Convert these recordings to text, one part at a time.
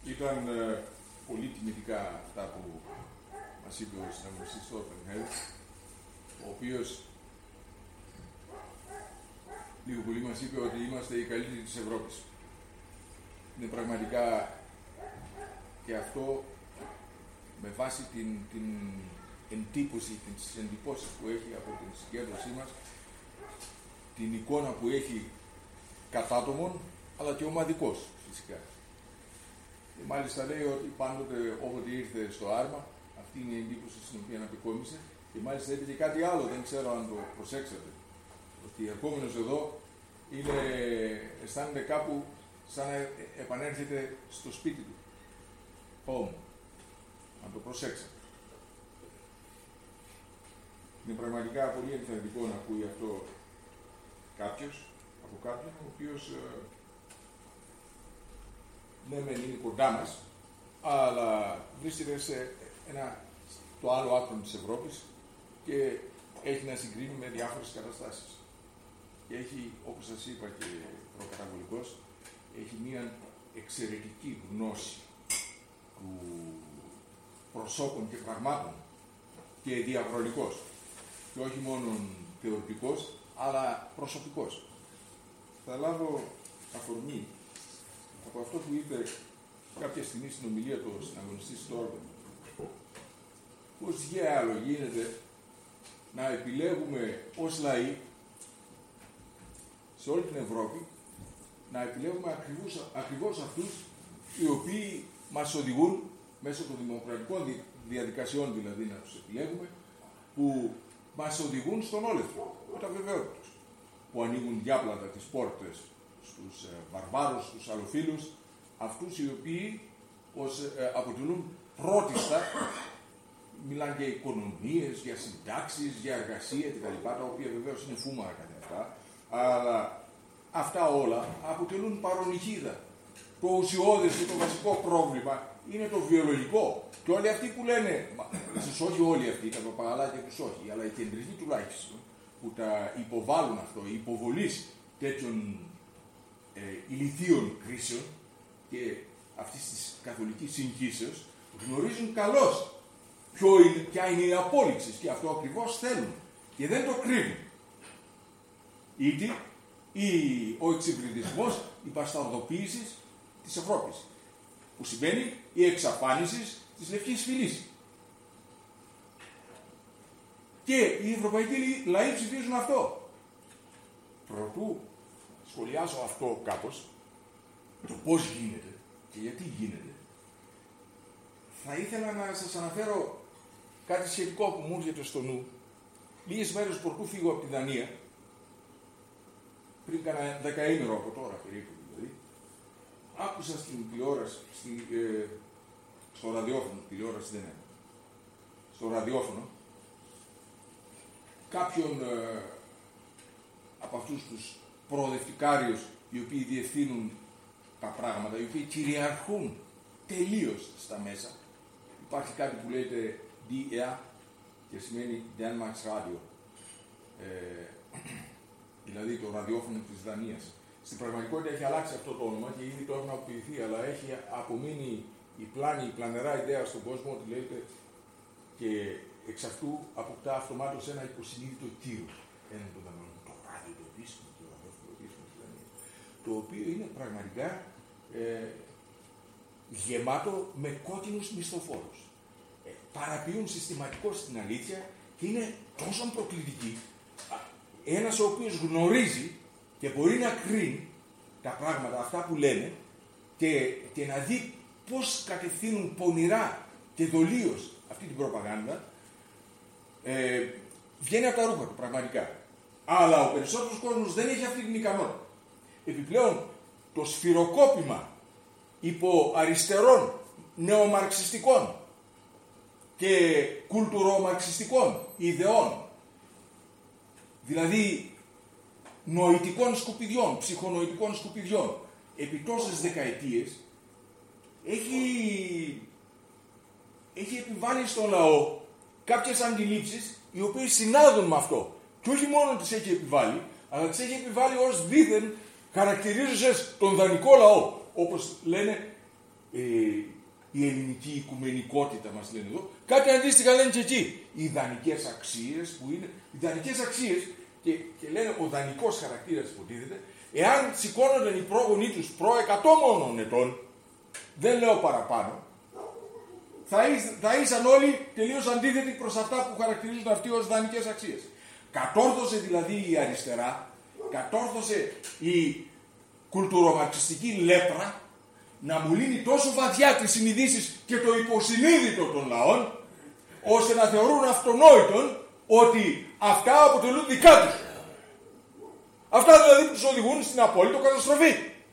Ήταν πολύ τιμητικά αυτά που μας είπε ο συναγωνιστής Στόρφενχελ, ο οποίος λίγο πολύ μας είπε ότι είμαστε οι καλύτεροι της Ευρώπης. Είναι πραγματικά και αυτό με βάση την εντύπωση, τις εντυπώσεις που έχει από την συγκέντρωσή μας, την εικόνα που έχει κατάτομων, αλλά και ομαδικός φυσικά. Και μάλιστα λέει ότι πάντοτε όποτε ήρθε στο Άρμα, αυτή είναι η εντύπωση στην οποία απεικόνισε, και μάλιστα είπε και κάτι άλλο, δεν ξέρω αν το προσέξατε, ότι ερχόμενος εδώ αισθάνεται κάπου σαν να επανέρχεται στο σπίτι του. Home. Αν το προσέξατε. Είναι πραγματικά πολύ ενθαρρυντικό να ακούει αυτό από κάποιον, ο οποίος ναι μεν είναι κοντά μας, αλλά βρίσκεται το άλλο άκρο της Ευρώπης και έχει να συγκρίνει με διάφορες καταστάσεις. Και έχει, όπως σας είπα και προκαταβολικώς, έχει μία εξαιρετική γνώση του προσώπων και πραγμάτων και διαχρονικός. Και όχι μόνο θεωρητικός, αλλά προσωπικός. Θα λάβω αφορμή από αυτό που είπε κάποια στιγμή στην ομιλία του συναγωνιστής Στόρβεν. Πώς άλλο γίνεται να επιλέγουμε ως λαοί σε όλη την Ευρώπη, να επιλέγουμε ακριβώς αυτούς οι οποίοι μας οδηγούν μέσω των δημοκρατικών διαδικασιών, δηλαδή να τους επιλέγουμε, που μας οδηγούν στον όλεθρο, με τα βεβαιότητας, που ανοίγουν διάπλατα τις πόρτες στους βαρβάρους, στους αλλοφύλους, αυτούς οι οποίοι αποτελούν πρώτιστα, μιλάνε για οικονομίες, για συντάξεις, για εργασία κτλ., τα οποία βεβαίως είναι φούμαρα κατά αυτά, αλλά αυτά όλα αποτελούν παρονυχίδα. Το ουσιώδες και το βασικό πρόβλημα είναι το βιολογικό. Και όλοι αυτοί που λένε, ίσως όχι όλοι αυτοί, τα παπαγαλάκια τους όχι, αλλά οι κεντρικοί τουλάχιστον, που τα υποβάλλουν αυτό, η υποβολής τέτοιων ηλιθίων κρίσεων και αυτής της καθολικής συγχύσεως, γνωρίζουν καλώς ποια είναι η απόλυξη, και αυτό ακριβώς θέλουν και δεν το κρύβουν. Ήτι ο εξυπηρετισμός, η πασταρδοποίηση της Ευρώπης, που σημαίνει η εξαφάνιση της λευκής φυλής. Και οι ευρωπαϊκοί λαοί ψηφίζουν αυτό. Προτού σχολιάσω αυτό κάπως, το πώς γίνεται και γιατί γίνεται, θα ήθελα να σας αναφέρω κάτι σχετικό που μου έρχεται στο νου. Λίγες μέρες προτού φύγω από τη Δανία, πριν κάνα 10 από τώρα περίπου δηλαδή, άκουσα στην τηλεόραση, στο ραδιόφωνο, τηλεόραση δεν είναι, στο ραδιόφωνο, κάποιον από αυτούς τους προοδευτικάριους οι οποίοι διευθύνουν τα πράγματα, οι οποίοι κυριαρχούν τελείως στα μέσα. Υπάρχει κάτι που λέγεται DR και σημαίνει Danmarks Radio, δηλαδή το ραδιόφωνο της Δανίας. Στην πραγματικότητα έχει αλλάξει αυτό το όνομα και ήδη το έχουν αποποιηθεί, αλλά έχει απομείνει η πλανερά ιδέα στον κόσμο ότι λέγεται, και εξ αυτού αποκτά αυτομάτως ένα υποσυνείδητο κύρος έναν των Δανών. Το ράδιο το επίσημο, το ραδιόφωνο επίσημο της Δανίας. Το οποίο είναι πραγματικά γεμάτο με κόκκινους μισθοφόρους. Παραποιούν συστηματικώς την αλήθεια και είναι τόσο προκλητικοί. Ένας ο οποίος γνωρίζει και μπορεί να κρίνει τα πράγματα αυτά που λένε και να δει πώς κατευθύνουν πονηρά και δολίως αυτή την προπαγάνδα, βγαίνει από τα ρούχα του πραγματικά. Αλλά ο περισσότερος κόσμος δεν έχει αυτή την ικανότητα. Επιπλέον το σφυροκόπημα υπό αριστερών νεομαρξιστικών και κουλτουρομαρξιστικών ιδεών, δηλαδή νοητικών σκουπιδιών, ψυχονοητικών σκουπιδιών, επί τόσες δεκαετίες, έχει επιβάλει στον λαό κάποιες αντιλήψεις οι οποίες συνάδουν με αυτό. Και όχι μόνο τις έχει επιβάλει, αλλά τις έχει επιβάλει ως δήθεν χαρακτηρίζουσες τον δανεικό λαό. Όπως λένε η ελληνική οικουμενικότητα μας λένε εδώ. Κάτι αντίστοιχα λένε και εκεί. Οι δανεικές αξίες που είναι. Οι δανεικές αξίες και λένε ο δανεικός χαρακτήρας υποτίθεται, εάν σηκώνονταν οι πρόγονοί τους προ 100 μόνον ετών, δεν λέω παραπάνω, θα ήσαν όλοι τελείως αντίθετοι προς αυτά που χαρακτηρίζουν αυτοί ως δανεικές αξίες. Κατόρθωσε δηλαδή η αριστερά, κατόρθωσε η κουλτουρομαρξιστική λέπρα να μολύνει τόσο βαθιά τις συνειδήσεις και το υποσυνείδητο των λαών, ώστε να θεωρούν αυτονόητον ότι αυτά αποτελούν δικά τους. Αυτά δηλαδή που τους οδηγούν στην απόλυτο καταστροφή.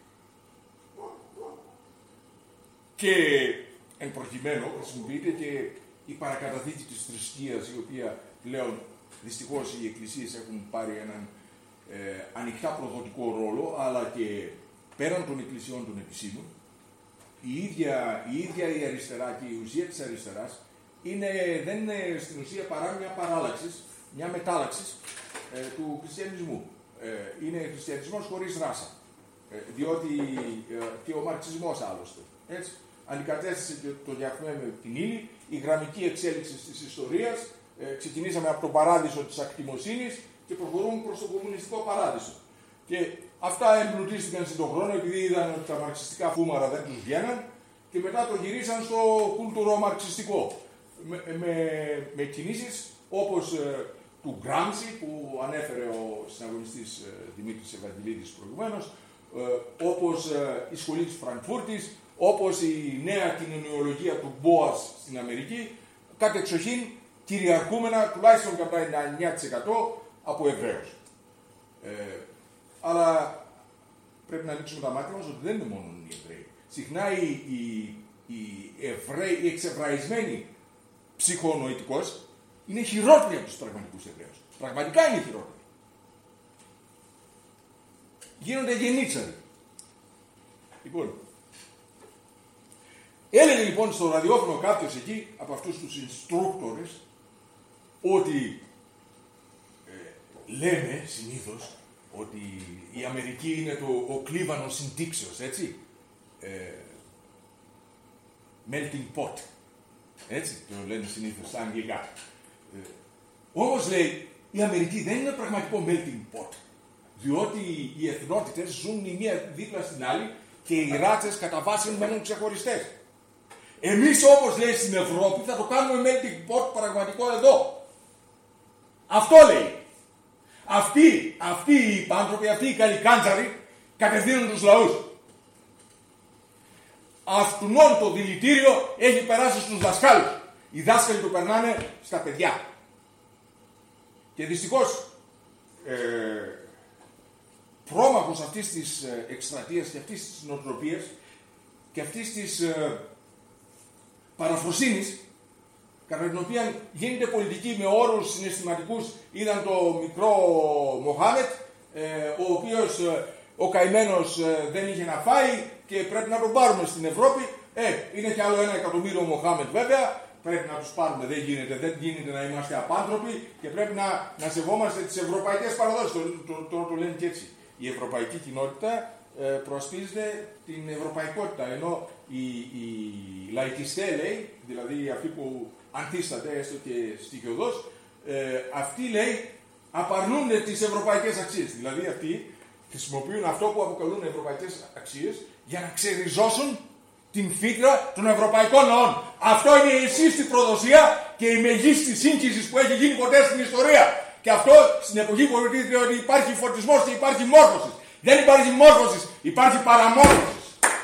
Και εν προκειμένου χρησιμοποιείται και η παρακαταθήκη της θρησκείας, η οποία πλέον δυστυχώς οι εκκλησίες έχουν πάρει έναν ανοιχτά προδοτικό ρόλο, αλλά και πέραν των εκκλησιών των επισήμων, η ίδια η αριστερά και η ουσία της αριστεράς δεν είναι στην ουσία παρά μια παράλλαξη, μια μετάλλαξη του χριστιανισμού. Είναι χριστιανισμός χωρίς ράσα. Διότι και ο μαρξισμός άλλωστε. Έτσι, αντικατέστησε και το διαχμέ με την ύλη, η γραμμική εξέλιξη της ιστορίας. Ξεκινήσαμε από τον παράδεισο της ακτιμοσύνης και προχωρούμε προς τον κομμουνιστικό παράδεισο. Και αυτά εμπλουτίστηκαν στον χρόνο επειδή είδαν ότι τα μαρξιστικά φούμαρα δεν τους βγαίναν και μετά το γυρίσαν στο κουλτουρομαρξιστικό. Με κινήσεις όπως του Γκράμψη που ανέφερε ο συναγωνιστής Δημήτρης Ευαγγελίδης προηγουμένως, όπως η σχολή της Φραγκφούρτης, όπως η νέα κοινωνιολογία του Μπόας στην Αμερική, κατ' εξοχήν κυριαρχούμενα τουλάχιστον κατά 99% από Εβραίους. Αλλά πρέπει να ανοίξουμε τα μάτια μας ότι δεν είναι μόνο οι Εβραίοι. Συχνά οι εξεβραϊσμένοι ψυχονοητικώς είναι χειρότεροι από τους πραγματικούς Εβραίους. Πραγματικά είναι χειρότεροι. Γίνονται γενίτσαροι. Λοιπόν, έλεγε λοιπόν στο ραδιόφωνο κάποιος εκεί από αυτούς τους instructors ότι λέμε συνήθως ότι η Αμερική είναι ο κλίβανο συντήξεως, έτσι. Melting pot. Έτσι το λένε συνήθως στα αγγλικά. Όμως λέει, η Αμερική δεν είναι πραγματικό melting pot. Διότι οι εθνότητες ζουν η μία δίπλα στην άλλη και οι ράτσες κατά βάση μένουν ξεχωριστές. Εμείς όμως λέει στην Ευρώπη θα το κάνουμε melting pot πραγματικό εδώ. Αυτό λέει. Αυτοί οι άνθρωποι, αυτοί οι καλικάντζαροι κατευθύνουν τους λαούς. Αυτουνών το δηλητήριο έχει περάσει στους δασκάλους. Οι δάσκαλοι το περνάνε στα παιδιά. Και δυστυχώς πρόμαχος αυτής της εκστρατείας και αυτής της νοοτροπίας και αυτής της παραφροσύνης, κατά την οποία γίνεται πολιτική με όρους συναισθηματικούς, είδαν το μικρό Μοχάμετ, ο οποίος ο καημένος δεν είχε να φάει και πρέπει να τον πάρουμε στην Ευρώπη. Είναι και άλλο 1 εκατομμύριο Μοχάμετ βέβαια, πρέπει να τους πάρουμε, δεν γίνεται να είμαστε απάνθρωποι και πρέπει να σεβόμαστε τις ευρωπαϊκές παραδόσεις. Τώρα το λένε και έτσι. Η ευρωπαϊκή κοινότητα προασπίζεται την ευρωπαϊκότητα, ενώ οι λαϊκιστέ, λέει, δηλαδή αυτοί που αντίσταται έστω και στοιχειοδός, αυτοί, λέει, απαρνούνται τις ευρωπαϊκές αξίες. Δηλαδή αυτοί χρησιμοποιούν αυτό που αποκαλούν ευρωπαϊκές αξίες για να ξεριζώσουν την φύτρα των ευρωπαϊκών λαών. Αυτό είναι η υσύστη προδοσία και η μεγίστη σύγχυση που έχει γίνει ποτέ στην ιστορία. Και αυτό στην εποχή που υποτίθεται ότι υπάρχει φωτισμός και υπάρχει μόρφωση. Δεν υπάρχει μόρφωση, υπάρχει παραμόρφωση.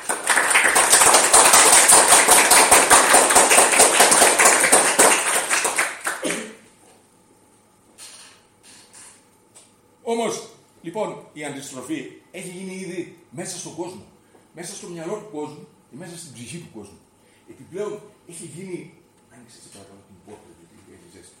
Όμως, λοιπόν, η αντιστροφή έχει γίνει ήδη μέσα στον κόσμο. Μέσα στο μυαλό του κόσμου και μέσα στην ψυχή του κόσμου. Επιπλέον, έχει γίνει... Άνοιξε σε παρακαλώ την πόρτα, γιατί έχει ζέστη.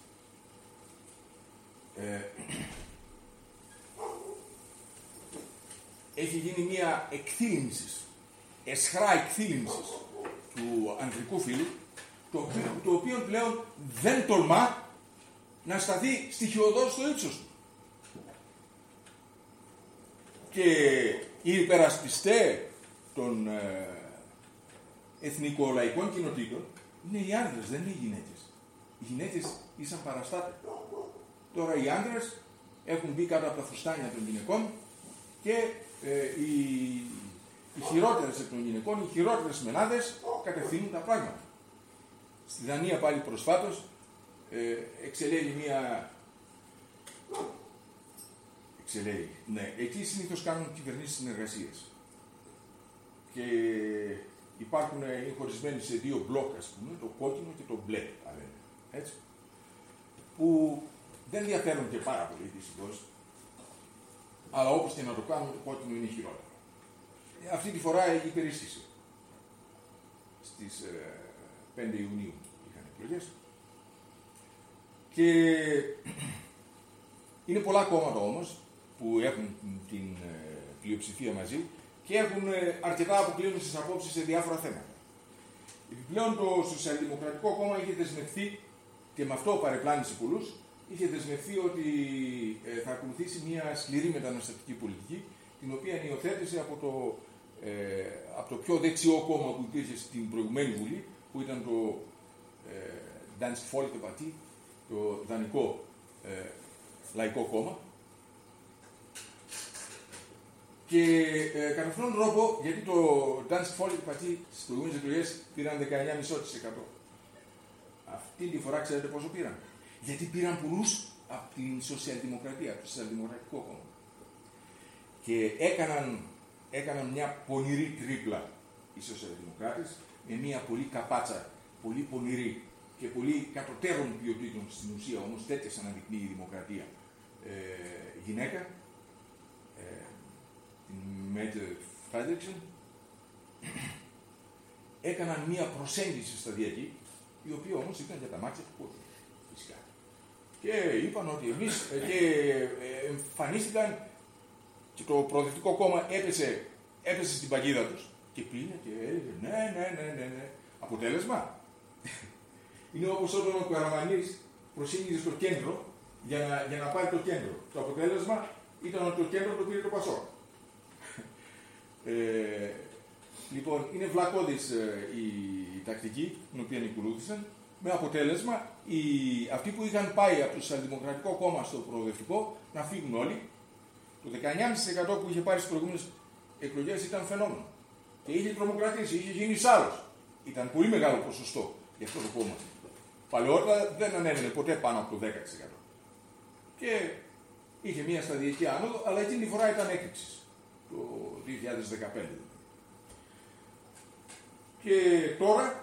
Έχει γίνει μια εκθύλιμση, εσχρά εκθύλιμση του ανδρικού φύλου, το οποίο πλέον δεν τολμά να σταθεί στοιχειωδώς στο ύψος του. Και οι υπερασπιστές εθνικολαϊκών κοινοτήτων είναι οι άντρες, δεν είναι οι γυναίκες. Οι γυναίκες ήσαν παραστάτες. Τώρα οι άντρες έχουν μπει κάτω από τα φουστάνια των γυναικών και οι χειρότερες εκ των γυναικών, οι χειρότερες μενάδες κατευθύνουν τα πράγματα. Στη Δανία πάλι προσφάτως εξελέγει μία... Ναι, εκεί συνήθως κάνουν κυβερνήσεις συνεργασίες. Και υπάρχουν χωρισμένοι σε δύο μπλοκ, ας πούμε, το κόκκινο και το μπλε, έτσι, που δεν διαφέρουν και πάρα πολύ δυστυχώς, αλλά όπως και να το κάνουν, το κόκκινο είναι χειρότερο. Αυτή τη φορά έχει υπερίσχυση. Στις 5 Ιουνίου είχαν εκλογές. Και είναι πολλά κόμματα όμως που έχουν την πλειοψηφία μαζί και έχουν αρκετά αποκλίνουσες απόψεις σε διάφορα θέματα. Επιπλέον το Σοσιαλδημοκρατικό Κόμμα είχε δεσμευτεί, και με αυτό παρεπλάνησε πολλούς, είχε δεσμευτεί ότι θα ακολουθήσει μια σκληρή μεταναστευτική πολιτική, την οποία υιοθέτησε από το πιο δεξιό κόμμα που υπήρχε στην προηγουμένη Βουλή, που ήταν το Dansk Folkeparti, το Δανικό Λαϊκό Κόμμα. Και κατά αυτόν τον τρόπο, γιατί το Dansk Folkeparti στις προηγούμενες εκλογές πήραν 19,5%. Αυτή τη φορά ξέρετε πόσο πήραν? Γιατί πήραν πολλούς από την Σοσιαλδημοκρατία, από το Σοσιαλδημοκρατικό Κόμμα. Και έκαναν μια πονηρή τρίπλα οι Σοσιαλδημοκράτες, με μια πολύ καπάτσα, πολύ πονηρή και πολύ κατωτέρων ποιοτήτων στην ουσία, όμως τέτοιες αναδεικνύει η δημοκρατία, γυναίκα, την Μέτε Φρέντερικσεν, έκαναν μια προσέγγιση σταδιακή, η οποία όμως ήταν για τα μάτια του κόσμου, φυσικά. Και είπαν ότι εμείς, και εμφανίστηκαν, και το Προοδευτικό Κόμμα έπεσε στην παγίδα τους και πήγε και έλεγε ναι. Αποτέλεσμα. Είναι όπως όταν ο Καραμανής προσήγγιζε στο κέντρο για να πάρει το κέντρο. Το αποτέλεσμα ήταν ότι το κέντρο το πήρε το Πασόκ. Λοιπόν, είναι βλακώδης η τακτική την οποία ακολούθησαν, με αποτέλεσμα αυτοί που είχαν πάει από το Σοσιαλδημοκρατικό Κόμμα στο Προοδευτικό να φύγουν όλοι. Το 19,5% που είχε πάρει στις προηγούμενες εκλογές ήταν φαινόμενο. Και είχε τρομοκρατήσει, είχε γίνει σάρος. Ήταν πολύ μεγάλο ποσοστό για αυτό το κόμμα. Παλαιότερα δεν ανέβαινε ποτέ πάνω από το 10%. Και είχε μια σταδιακή άνοδο, αλλά εκείνη τη φορά ήταν έκρηξη. Το 2015. Και τώρα,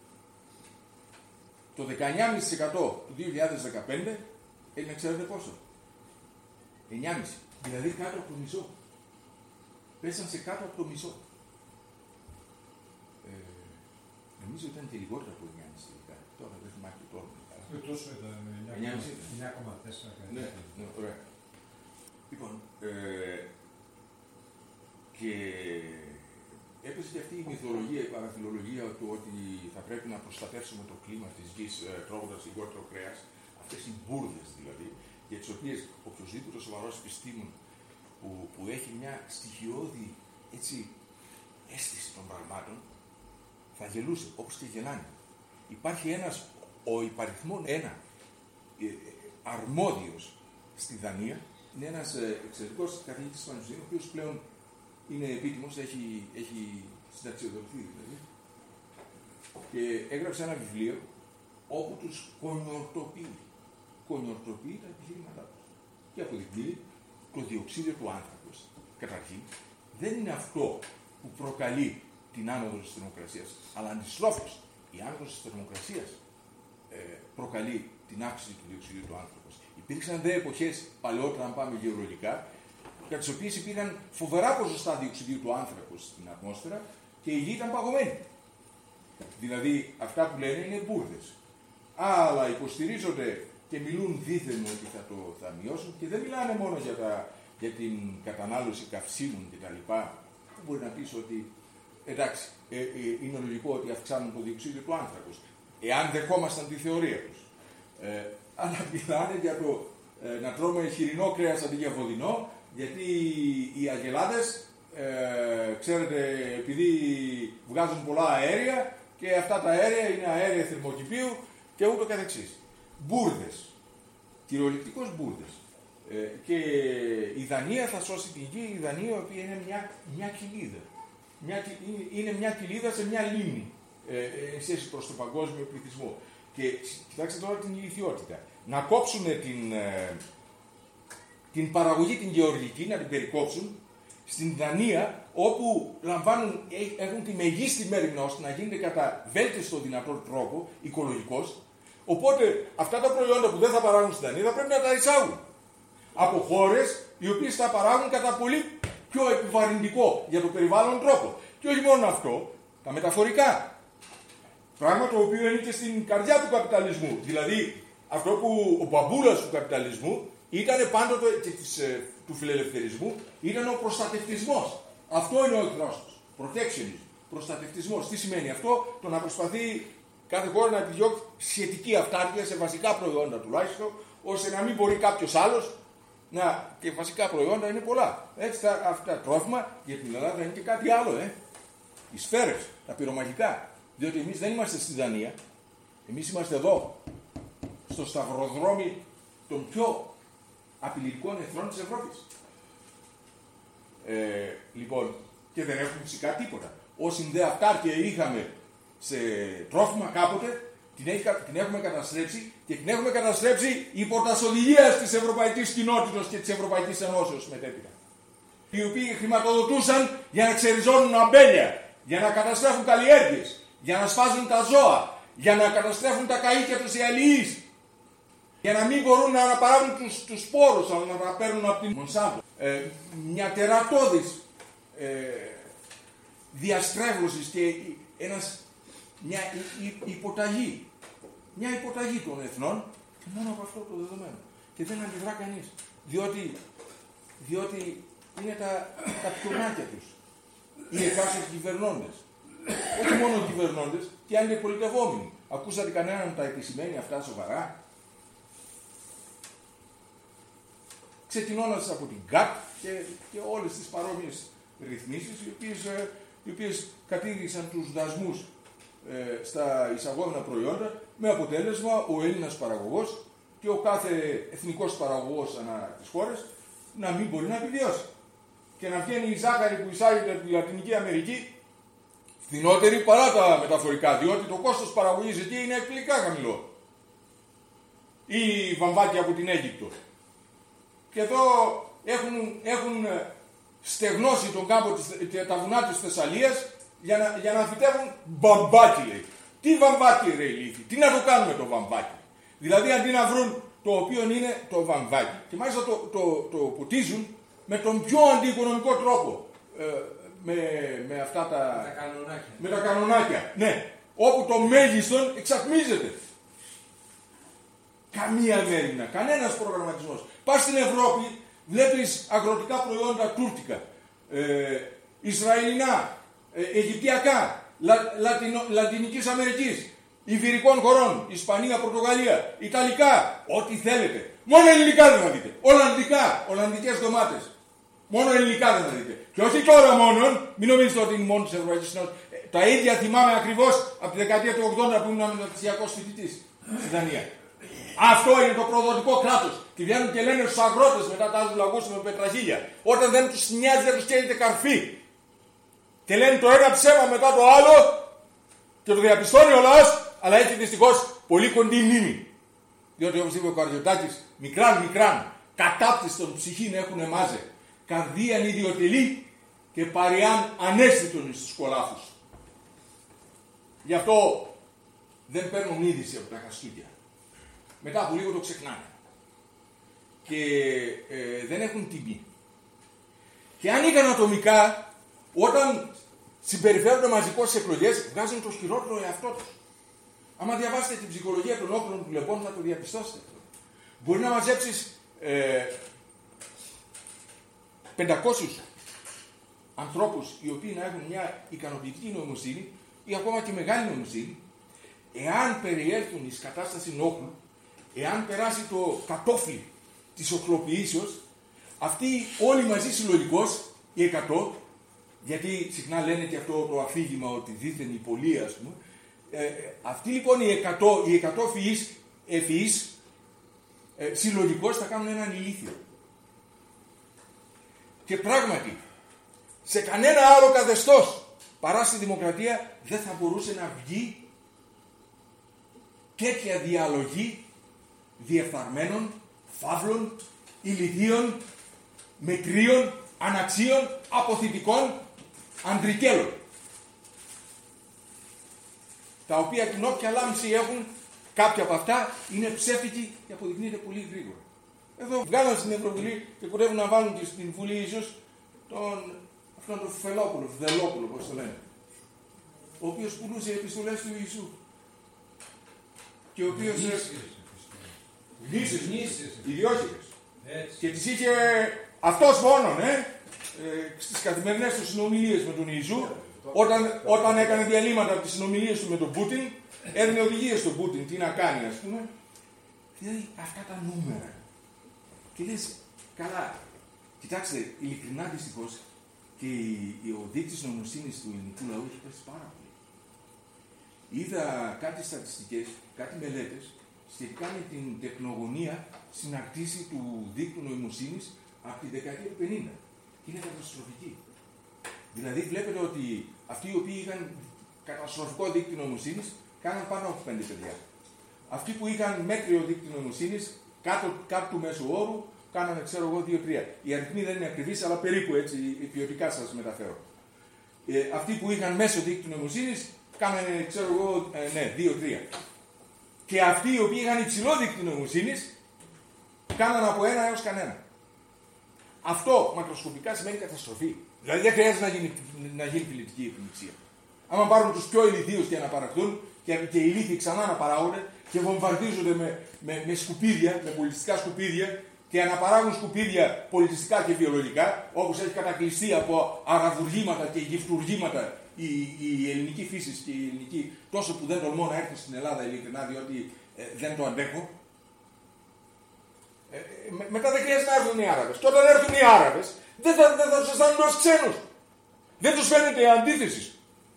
το 19,5% του 2015 έγινε, ξέρετε πόσο? 9,5%. Δηλαδή κάτω από το μισό. Πέσαν σε κάτω από το μισό. Νομίζω ήταν και λιγότερο από 9,5%. Τώρα δεν θυμάμαι και τώρα. Τόσο ήταν 9,4%. Ναι, ωραία. Λοιπόν, και έπεσε και αυτή η μυθολογία, η παραφιλολογία του ότι θα πρέπει να προστατεύσουμε το κλίμα της γης τρώγοντας λιγότερο κρέας. Αυτές οι μπουρδες δηλαδή, για τις οποίες οποιοσδήποτε σοβαρός επιστήμον που έχει μια στοιχειώδη αίσθηση των πραγμάτων θα γελούσε, όπως και γελάνε. Υπάρχει ένας, ο υπαριθμόν ένα αρμόδιος στη Δανία, είναι ένας εξαιρετικός καθηγητής του Πανεπιστημίου, ο οποίος πλέον είναι επίτιμος, έχει συνταξιοδοτηθεί δηλαδή, και έγραψε ένα βιβλίο όπου τους κονιορτοποιεί τα επιχείρηματά τους. Και αποδεικνύει το διοξείδιο του άνθρακος. Καταρχήν, δεν είναι αυτό που προκαλεί την άνοδο της θερμοκρασίας, αλλά αντιστρόφως, η άνοδος της θερμοκρασίας προκαλεί την αύξηση του διοξείδιου του άνθρακος. Υπήρξαν δε εποχές παλαιότερα, αν πάμε γεωλογικά, για τις οποίες υπήρχαν φοβερά ποσοστά διοξειδίου του άνθρακος στην ατμόσφαιρα και η γη ήταν παγωμένη. Δηλαδή, αυτά που λένε είναι μπουρδες. Αλλά υποστηρίζονται και μιλούν δίθεν ότι θα μειώσουν και δεν μιλάνε μόνο για την κατανάλωση καυσίμων κτλ. Που μπορεί να πεις ότι εντάξει, είναι λογικό ότι αυξάνουν το διοξείδιο του άνθρακος, εάν δεχόμασταν τη θεωρία τους. Αλλά μιλάνε για το να τρώμε χοιρινό κρέας αντί για βοδινό, γιατί οι αγελάδες ξέρετε, επειδή βγάζουν πολλά αέρια και αυτά τα αέρια είναι αέρια θερμοκηπίου και ούτω καθεξής. Μπούρδες. Κυριολεκτικώς μπούρδες. Και η Δανία θα σώσει την γη, η Δανία, η οποία είναι μια κοιλίδα. Είναι μια κοιλίδα σε μια λίμνη, σχέση προς τον παγκόσμιο πληθυσμό. Και κοιτάξτε τώρα την ηλιθιότητα. Να κόψουν την παραγωγή την γεωργική, να την περικόψουν, στην Δανία, όπου έχουν τη μεγίστη μέρημνα ώστε να γίνεται κατά βέλτιστο δυνατό τρόπο, οικολογικός. Οπότε αυτά τα προϊόντα που δεν θα παράγουν στην Δανία θα πρέπει να τα εισάγουν από χώρες οι οποίες θα παράγουν κατά πολύ πιο επιβαρυντικό για το περιβάλλον τρόπο. Και όχι μόνο αυτό, τα μεταφορικά. Πράγμα το οποίο είναι και στην καρδιά του καπιταλισμού. Δηλαδή, αυτό που ο μπαμπούλας του καπιταλισμού ήταν πάντοτε και του φιλελευθερισμού, ήταν ο προστατευτισμός. Αυτό είναι ο εχθρός τους. Protectionism. Προστατευτισμός. Τι σημαίνει αυτό? Το να προσπαθεί κάθε χώρα να επιδιώξει σχετική αυτάρκεια σε βασικά προϊόντα τουλάχιστον, ώστε να μην μπορεί κάποιος άλλος και βασικά προϊόντα είναι πολλά. Έτσι αυτά τα τρόφιμα για την Ελλάδα είναι και κάτι άλλο. Οι σφαίρες, τα πυρομαχικά. Διότι εμείς δεν είμαστε στη Δανία. Εμείς είμαστε εδώ, στο σταυροδρόμι των πιο απειλητικών εχθρών της Ευρώπης. Λοιπόν, και δεν έχουμε φυσικά τίποτα. Όση δε αυτάρκεια είχαμε σε τρόφιμα κάποτε, την έχουμε καταστρέψει και την έχουμε καταστρέψει υπό τα οδηγίας της Ευρωπαϊκής Κοινότητας και της Ευρωπαϊκής Ενώσεως μετέπειτα. Οι οποίοι χρηματοδοτούσαν για να ξεριζώνουν αμπέλια, για να καταστρέφουν καλλιέργειες, για να σπάζουν τα ζώα, για να καταστρέφουν τα καΐκια τους οι αλληλείς, για να μην μπορούν να αναπαράγουν τους σπόρους, αλλά να τα παίρνουν από την Μονσάντο. Μια τερατώδης διαστρέβλωση και μια υποταγή. Μια υποταγή των εθνών και μόνο από αυτό το δεδομένο. Και δεν αντιδρά κανείς. Διότι είναι τα πιονάκια τους. Οι εκάστοτε κυβερνώντες. Όχι μόνο οι κυβερνώντες, και αντιπολιτευόμενοι. Ακούσατε κανέναν τα επισημαίνει αυτά σοβαρά? Ξεκινώντας από την ΚΑΤ και όλες τις παρόμοιες ρυθμίσεις, οι οποίες κατήργησαν τους δασμούς στα εισαγόμενα προϊόντα, με αποτέλεσμα ο Έλληνας παραγωγός και ο κάθε εθνικός παραγωγός ανά τις χώρες να μην μπορεί να επιβιώσει. Και να βγαίνει η ζάχαρη που εισάγεται από τη Λατινική Αμερική φθηνότερη παρά τα μεταφορικά, διότι το κόστος παραγωγής εκεί είναι εκπληκτικά χαμηλό. Ή βαμβάκια από την Αίγυπτο. Και εδώ έχουν στεγνώσει τον κάμπο και τα βουνά της Θεσσαλίας για να φυτεύουν βαμβάκι, λέει. Τι βαμβάκι, ρε ηλίθι, τι να το κάνουμε το βαμβάκι? Δηλαδή αντί να βρουν το οποίο είναι το βαμβάκι, και μάλιστα το ποτίζουν με τον πιο αντιοικονομικό τρόπο. Με αυτά τα κανονάκια. Ναι, όπου το μέγιστον εξατμίζεται. Καμία μέρημνα, κανένας προγραμματισμός. Πας στην Ευρώπη, βλέπεις αγροτικά προϊόντα τούρκικα, Ισραηλινά, Αιγυπτιακά, Λατινικής Αμερικής, Ιβηρικών χωρών, Ισπανία, Πορτογαλία, Ιταλικά, ό,τι θέλετε. Μόνο ελληνικά δεν θα δείτε. Ολλανδικές ντομάτες. Μόνο ελληνικά δεν θα δείτε. Και όχι τώρα μόνο, μην νομίζετε ότι είναι μόνο της Ευρωπαϊκής Ένωσης. Τα ίδια θυμάμαι ακριβώς από τη δεκαετία του 80 που ήμουν μεταπτυχιακός φοιτητής στη Δανία. Αυτό είναι το προδοτικό κράτος. Και βγαίνουν και λένε στους αγρότες μετά τα λαγούς με πετραχίλια. Όταν δεν τους νοιάζει, δεν τους καίεται καρφί. Και λένε το ένα ψέμα μετά το άλλο και το διαπιστώνει ο λαός, αλλά έχει δυστυχώς πολύ κοντή μνήμη. Διότι όπως είπε ο Καρδιωτάκης, μικράν, κατάπτυστον ψυχήν έχουν μάζε. Καρδίαν ιδιωτελή και παριάν ανέστητον στους κολάφους. Γι' αυτό δεν παίρνουν είδηση από τα Χριστούγεννα. Μετά από λίγο το ξεχνάνε. Και δεν έχουν τιμή. Και αν είχαν ατομικά, όταν συμπεριφέρονται μαζικώς στις εκλογές, βγάζουν το χειρότερο εαυτό τους. Άμα διαβάσετε την ψυχολογία των όπλων του Λεπών, θα το διαπιστώσετε. Μπορεί να μαζέψεις 500 ανθρώπους οι οποίοι να έχουν μια ικανοποιητική νοημοσύνη ή ακόμα και μεγάλη νοημοσύνη, εάν περιέλθουν εις κατάσταση όχλου, εάν περάσει το κατόφλι της οχλοποιήσεως, αυτοί όλοι μαζί συλλογικώς, οι 100, Γιατί συχνά λένε και αυτό το αφήγημα ότι δίθεν η πολλοί, ας πούμε. Αυτοί λοιπόν οι 100 ευφυείς συλλογικώς θα κάνουν έναν ηλίθιο. Και πράγματι, σε κανένα άλλο καθεστώς παρά στη δημοκρατία δεν θα μπορούσε να βγει τέτοια διαλογή διεφθαρμένων, φαύλων, ηλιθίων, μετρίων, αναξίων, αποθητικών, αντρικέλων. Τα οποία την όποια λάμψη έχουν, κάποια από αυτά είναι ψεύτικη και αποδεικνύεται πολύ γρήγορα. Εδώ βγάλαν στην Ευρωβουλή και κουρεύουν να βάλουν και στην Βουλή ίσως αυτόν τον Φελόπουλο, πώς το λένε, ο οποίος πουλούσε επιστολές του Ιησού. Και ο οποίος... Γνήσιες, ιδιόχειρες. Και τις είχε αυτός μόνον, στις καθημερινές του συνομιλίες με τον Ιησού, όταν έκανε διαλύματα από τις συνομιλίες του με τον Πούτιν, έδινε οδηγίες στον Πούτιν τι να κάνει, ας πούμε. Δηλαδή αυτά τα νούμερα. Και λες, καλά, κοιτάξτε, ειλικρινά δυστυχώς και ο δείκτης νομοσύνης του ελληνικού λαού έχει πέσει πάρα πολύ. Είδα κάτι στατιστικές, κάτι μελέτες σχετικά με την τεχνογωνία συναρτήση του δίκτυου νοημοσύνης από τη δεκαετία του 50. Και είναι καταστροφική. Δηλαδή βλέπετε ότι αυτοί οι οποίοι είχαν καταστροφικό δίκτυο νοημοσύνης κάναν πάνω από 5 παιδιά. Αυτοί που είχαν μέτριο δίκτυο νοημοσύνης κάτω του μέσου όρου κάνανε, ξέρω εγώ, 2-3. Οι αριθμοί δεν είναι ακριβείς, αλλά περίπου έτσι ποιοτικά σας μεταφέρω. Αυτοί που είχαν μέσο δίκτυο νοημοσύνης κάνανε, ξέρω εγώ, 2-3. Και αυτοί οι οποίοι είχαν υψηλό δίκτυο νοημοσύνης κάνανε από 1 έως κανένα. Αυτό μακροσκοπικά σημαίνει καταστροφή. Δηλαδή δεν χρειάζεται να γίνει πολιτική επιμηξία. Άμα πάρουν τους πιο ηλιθίους και αναπαραχθούν και οι ηλίθιοι ξανά αναπαράγονται και βομβαρδίζονται με σκουπίδια, με πολιτιστικά σκουπίδια και αναπαράγουν σκουπίδια πολιτιστικά και βιολογικά, όπως έχει κατακλειστεί από αραβουργήματα και γυφτουργήματα η ελληνική φύση και η ελληνική, τόσο που δεν τολμώ να έρθω στην Ελλάδα ειλικρινά, διότι δεν το αντέχω. Μετά δεν χρειάζεται να έρθουν οι Άραβες. Και όταν έρθουν οι Άραβες, δεν θα τους αισθάνονται ως ξένους. Δεν τους φαίνεται η αντίθεση.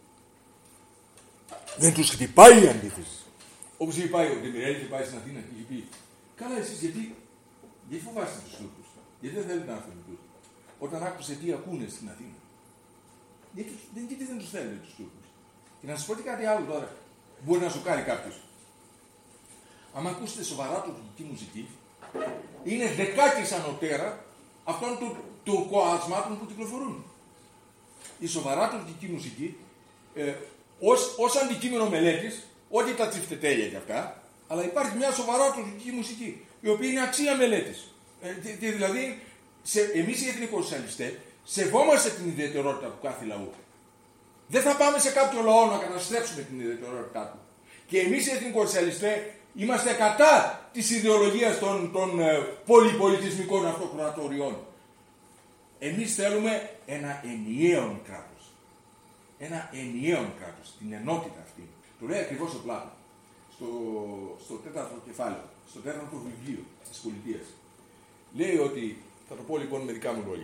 Δεν τους χτυπάει η αντίθεση. Όπως είχε πάει ο Ντεμιρέλη και πάει στην Αθήνα και είχε πει: καλά, εσείς γιατί φοβάστε τους Τούρκους, γιατί δεν θέλετε να έρθουν οι Τούρκοι. Όταν άκουσε τι ακούνε στην Αθήνα, γιατί δεν τους θέλετε τους Τούρκους. Και να σας πω και κάτι άλλο τώρα, μπορεί να σοκάρει κάποιος. Αν ακούσετε σοβαρά τουρκική μουσική, είναι δεκάκις ανωτέρα αυτών των τουρκοασμάτων που κυκλοφορούν. Η σοβαρά τουρκική μουσική, ως αντικείμενο μελέτης, όχι τα τσιφτετέλια και αυτά, αλλά υπάρχει μια σοβαρά τουρκική μουσική, η οποία είναι αξία μελέτης. Δηλαδή, εμείς οι εθνικοσοσιαλιστές σεβόμαστε την ιδιαιτερότητα του κάθε λαού. Δεν θα πάμε σε κάποιο λαό να καταστρέψουμε την ιδιαιτερότητά του. Και εμείς οι εθνικοσοσιαλιστές είμαστε κατά της ιδεολογίας των πολυπολιτισμικών αυτοκρατοριών. Εμείς θέλουμε ένα ενιαίο κράτος. Ένα ενιαίο κράτος, την ενότητα αυτή. Το λέει ακριβώς ο Πλάτων στο τέταρτο κεφάλαιο, στο τέταρτο βιβλίο της πολιτείας. Λέει ότι, θα το πω λοιπόν με δικά μου λόγια,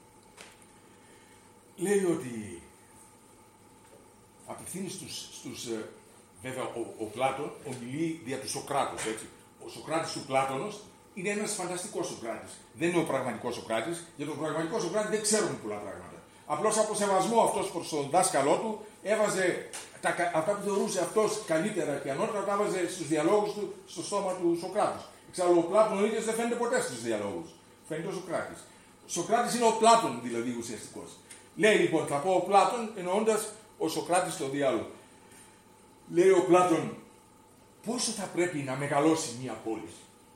λέει ότι απευθύνει βέβαια ο Πλάτων ομιλεί δια του Σοκράτους, έτσι. Ο Σοκράτης του Πλάτωνος είναι ένας φανταστικός Σοκράτης. Δεν είναι ο πραγματικός Σοκράτης, γιατί τον πραγματικό Σοκράτη δεν ξέρουμε πολλά πράγματα. Απλώς από σεβασμό αυτός προς τον δάσκαλό του έβαζε αυτά που θεωρούσε αυτός καλύτερα και ανώτερα, τα έβαζε στους διαλόγους του στο στόμα του Σοκράτους. Εξάλλου ο Πλάτων ο ίδιος δεν φαίνεται ποτέ στους διαλόγους. Φαίνεται ο Σοκράτης. Ο Σοκράτης είναι ο Πλάτων δηλαδή ουσιαστικός. Λέει λοιπόν, θα πω ο Πλάτων εννοώντας ο Σοκράτης στο διάλογο. Λέει ο Πλάτων, πόσο θα πρέπει να μεγαλώσει μια πόλη.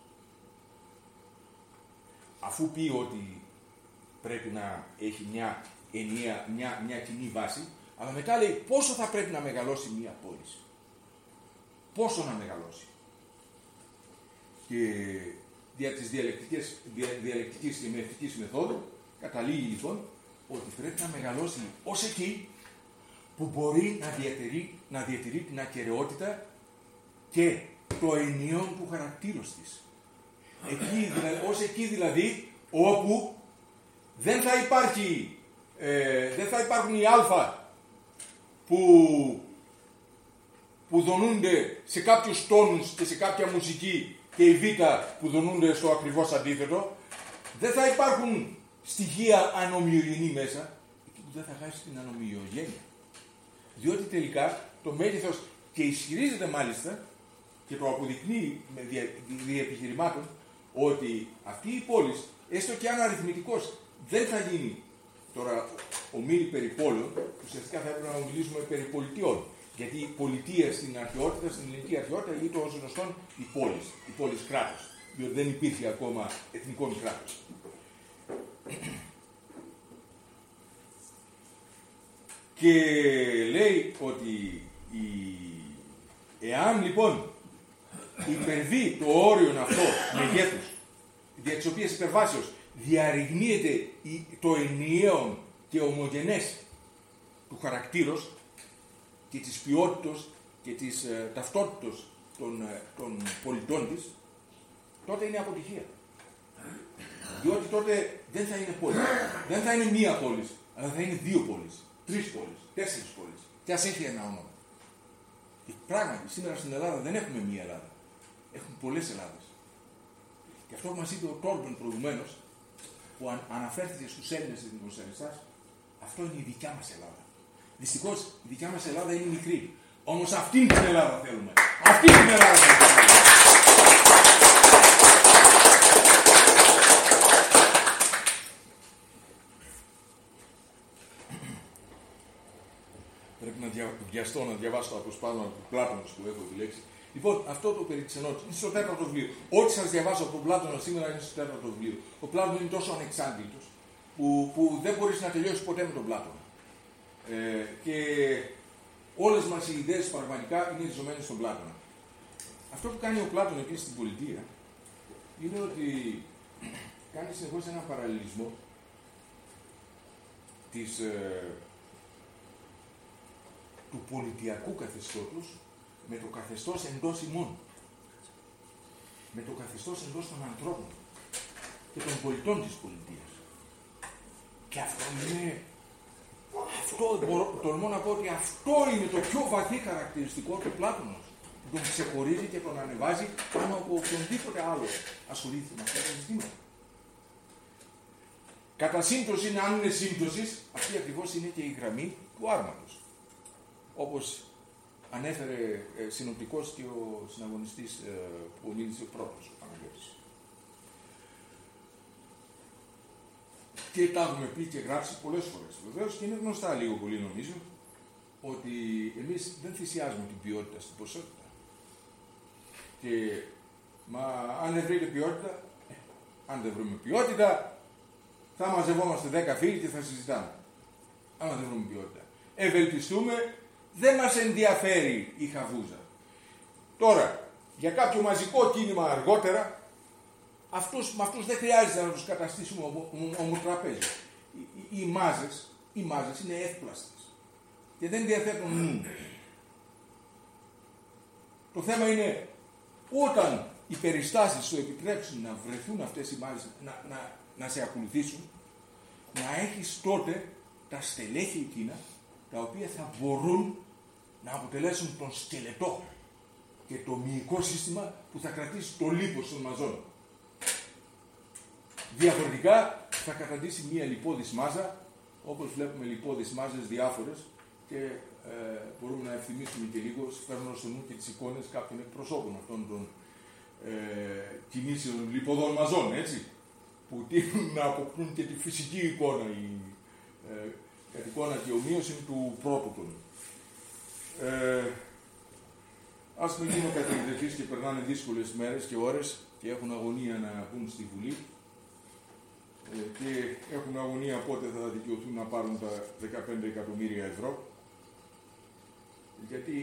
Αφού πει ότι πρέπει να έχει μια ενιαία, μια κοινή βάση, αλλά μετά λέει πόσο θα πρέπει να μεγαλώσει μια πόλη. Πόσο να μεγαλώσει. Και δια της διαλεκτικής και μεθοδικής μεθόδου καταλήγει λοιπόν ότι πρέπει να μεγαλώσει ως εκεί που μπορεί να διατηρεί την ακεραιότητα και το ενιαίο του χαρακτήρος της. Ως εκεί δηλαδή όπου δεν θα υπάρχει Δεν θα υπάρχουν οι α που δονούνται σε κάποιους τόνους και σε κάποια μουσική και οι β που δονούνται στο ακριβώς αντίθετο. Δεν θα υπάρχουν στοιχεία ανομοιογενή μέσα, εκεί που δεν θα χάσει την ανομοιογένεια. Διότι τελικά το μέγεθος, και ισχυρίζεται μάλιστα και το αποδεικνύει με διεπιχειρημάτων, ότι αυτή η πόλη, έστω και αν αριθμητικός δεν θα γίνει, τώρα ομίλη περί πόλεων, ουσιαστικά θα έπρεπε να μιλήσουμε περί πολιτιών. Γιατί η πολιτεία στην αρχαιότητα, στην ελληνική αρχαιότητα, είναι το γνωστόν η πόλης κράτος, διότι δεν υπήρχε ακόμα εθνικό κράτος. Και λέει ότι εάν λοιπόν υπερβεί το όριο αυτό μεγέθους, δια της οποίας υπερβάσεως διαρριγνύεται το ενιαίο και ομογενές του χαρακτήρος και της ποιότητας και της ταυτότητας των πολιτών της, τότε είναι αποτυχία. Διότι τότε δεν θα είναι πόλη. Δεν θα είναι μία πόλη, αλλά θα είναι 2 πόλεις, 3 πόλεις, 4 πόλεις. Και ας έχει ένα όνομα. Και πράγματι, σήμερα στην Ελλάδα δεν έχουμε μία Ελλάδα. Έχουμε πολλές Ελλάδες. Και αυτό που μας είπε ο Τόρμπεν προηγουμένως, που αναφέρθηκε στους Έλληνες εθνικοσιαλιστές, αυτό είναι η δικιά μας Ελλάδα. Δυστυχώς η δικιά μας Ελλάδα είναι μικρή. Όμως αυτήν την Ελλάδα θέλουμε. Αυτήν την Ελλάδα θέλουμε. Πρέπει να βιαστώ να διαβάσω το αποσπάσμα του Πλάτωνα που έχω επιλέξει. Λοιπόν, αυτό το περί της ενότητας είναι στο 4ο βιβλίο. Ό,τι σας διαβάσω από τον Πλάτωνα σήμερα είναι στο 4ο βιβλίο. Ο Πλάτωνα είναι τόσο ανεξάντλητος που δεν μπορείς να τελειώσεις ποτέ με τον Πλάτωνα. Και όλες μας οι ιδέες πραγματικά είναι ριζωμένες στον Πλάτωνα. Αυτό που κάνει ο Πλάτωνα επίσης στην πολιτεία είναι ότι κάνει συνεχώς έναν παραλληλισμό του πολιτιακού καθεστώτος με το καθεστώς εντός ημών. Με το καθεστώς εντός των ανθρώπων και των πολιτών της πολιτείας. Και αυτό είναι... τολμώ να πω ότι αυτό είναι το πιο βαθύ χαρακτηριστικό του Πλάτωνος, που τον ξεχωρίζει και τον ανεβάζει πάνω από οποιονδήποτε άλλο ασχολείται με αυτά τα ζητήματα. Κατά σύμπτωση, αν είναι σύμπτωσης, αυτή ακριβώς είναι και η γραμμή του άρματος. Όπως ανέφερε συνοπτικός και ο συναγωνιστής που μίλησε πρώτος, ο Παναγιώτης. Και τα έχουμε πει και γράψει πολλές φορές. Βεβαίως και είναι γνωστά λίγο πολύ νομίζω ότι εμείς δεν θυσιάζουμε την ποιότητα στην ποσότητα. Και αν δεν βρείτε ποιότητα, αν δεν βρούμε ποιότητα, θα μαζευόμαστε 10 φίλοι και θα συζητάμε. Αν δεν βρούμε ποιότητα. Ευελπιστούμε, δεν μας ενδιαφέρει η χαβούζα. Τώρα, για κάποιο μαζικό κίνημα αργότερα, με αυτούς δεν χρειάζεται να τους καταστήσουμε ομοτραπέζι. Οι μάζες είναι εύπλαστες και δεν διαθέτουν νου. Το θέμα είναι όταν οι περιστάσεις σου επιτρέψουν να βρεθούν αυτές οι μάζες να σε ακολουθήσουν, να έχεις τότε τα στελέχη εκείνα τα οποία θα μπορούν να αποτελέσουν τον σκελετό και το μυϊκό σύστημα που θα κρατήσει το λίπος των μαζών. Διαφορετικά θα καταντήσει μία λιπώδης μάζα, όπως βλέπουμε λιπώδεις μάζες διάφορες και μπορούμε να ευθυμίσουμε και λίγο, φέρνω στο νου και τις εικόνες κάποιων εκπροσώπων αυτών των κινήσεων λιπωδών μαζών, έτσι, που τείνουν να αποκτούν και τη φυσική εικόνα, κατ' εικόνα και ομοίωση του πρότυπου. Ας μην γίνω κατηγορητής και περνάνε δύσκολες μέρες και ώρες και έχουν αγωνία να μπουν στη Βουλή και έχουν αγωνία πότε θα δικαιωθούν να πάρουν τα 15 εκατομμύρια ευρώ, γιατί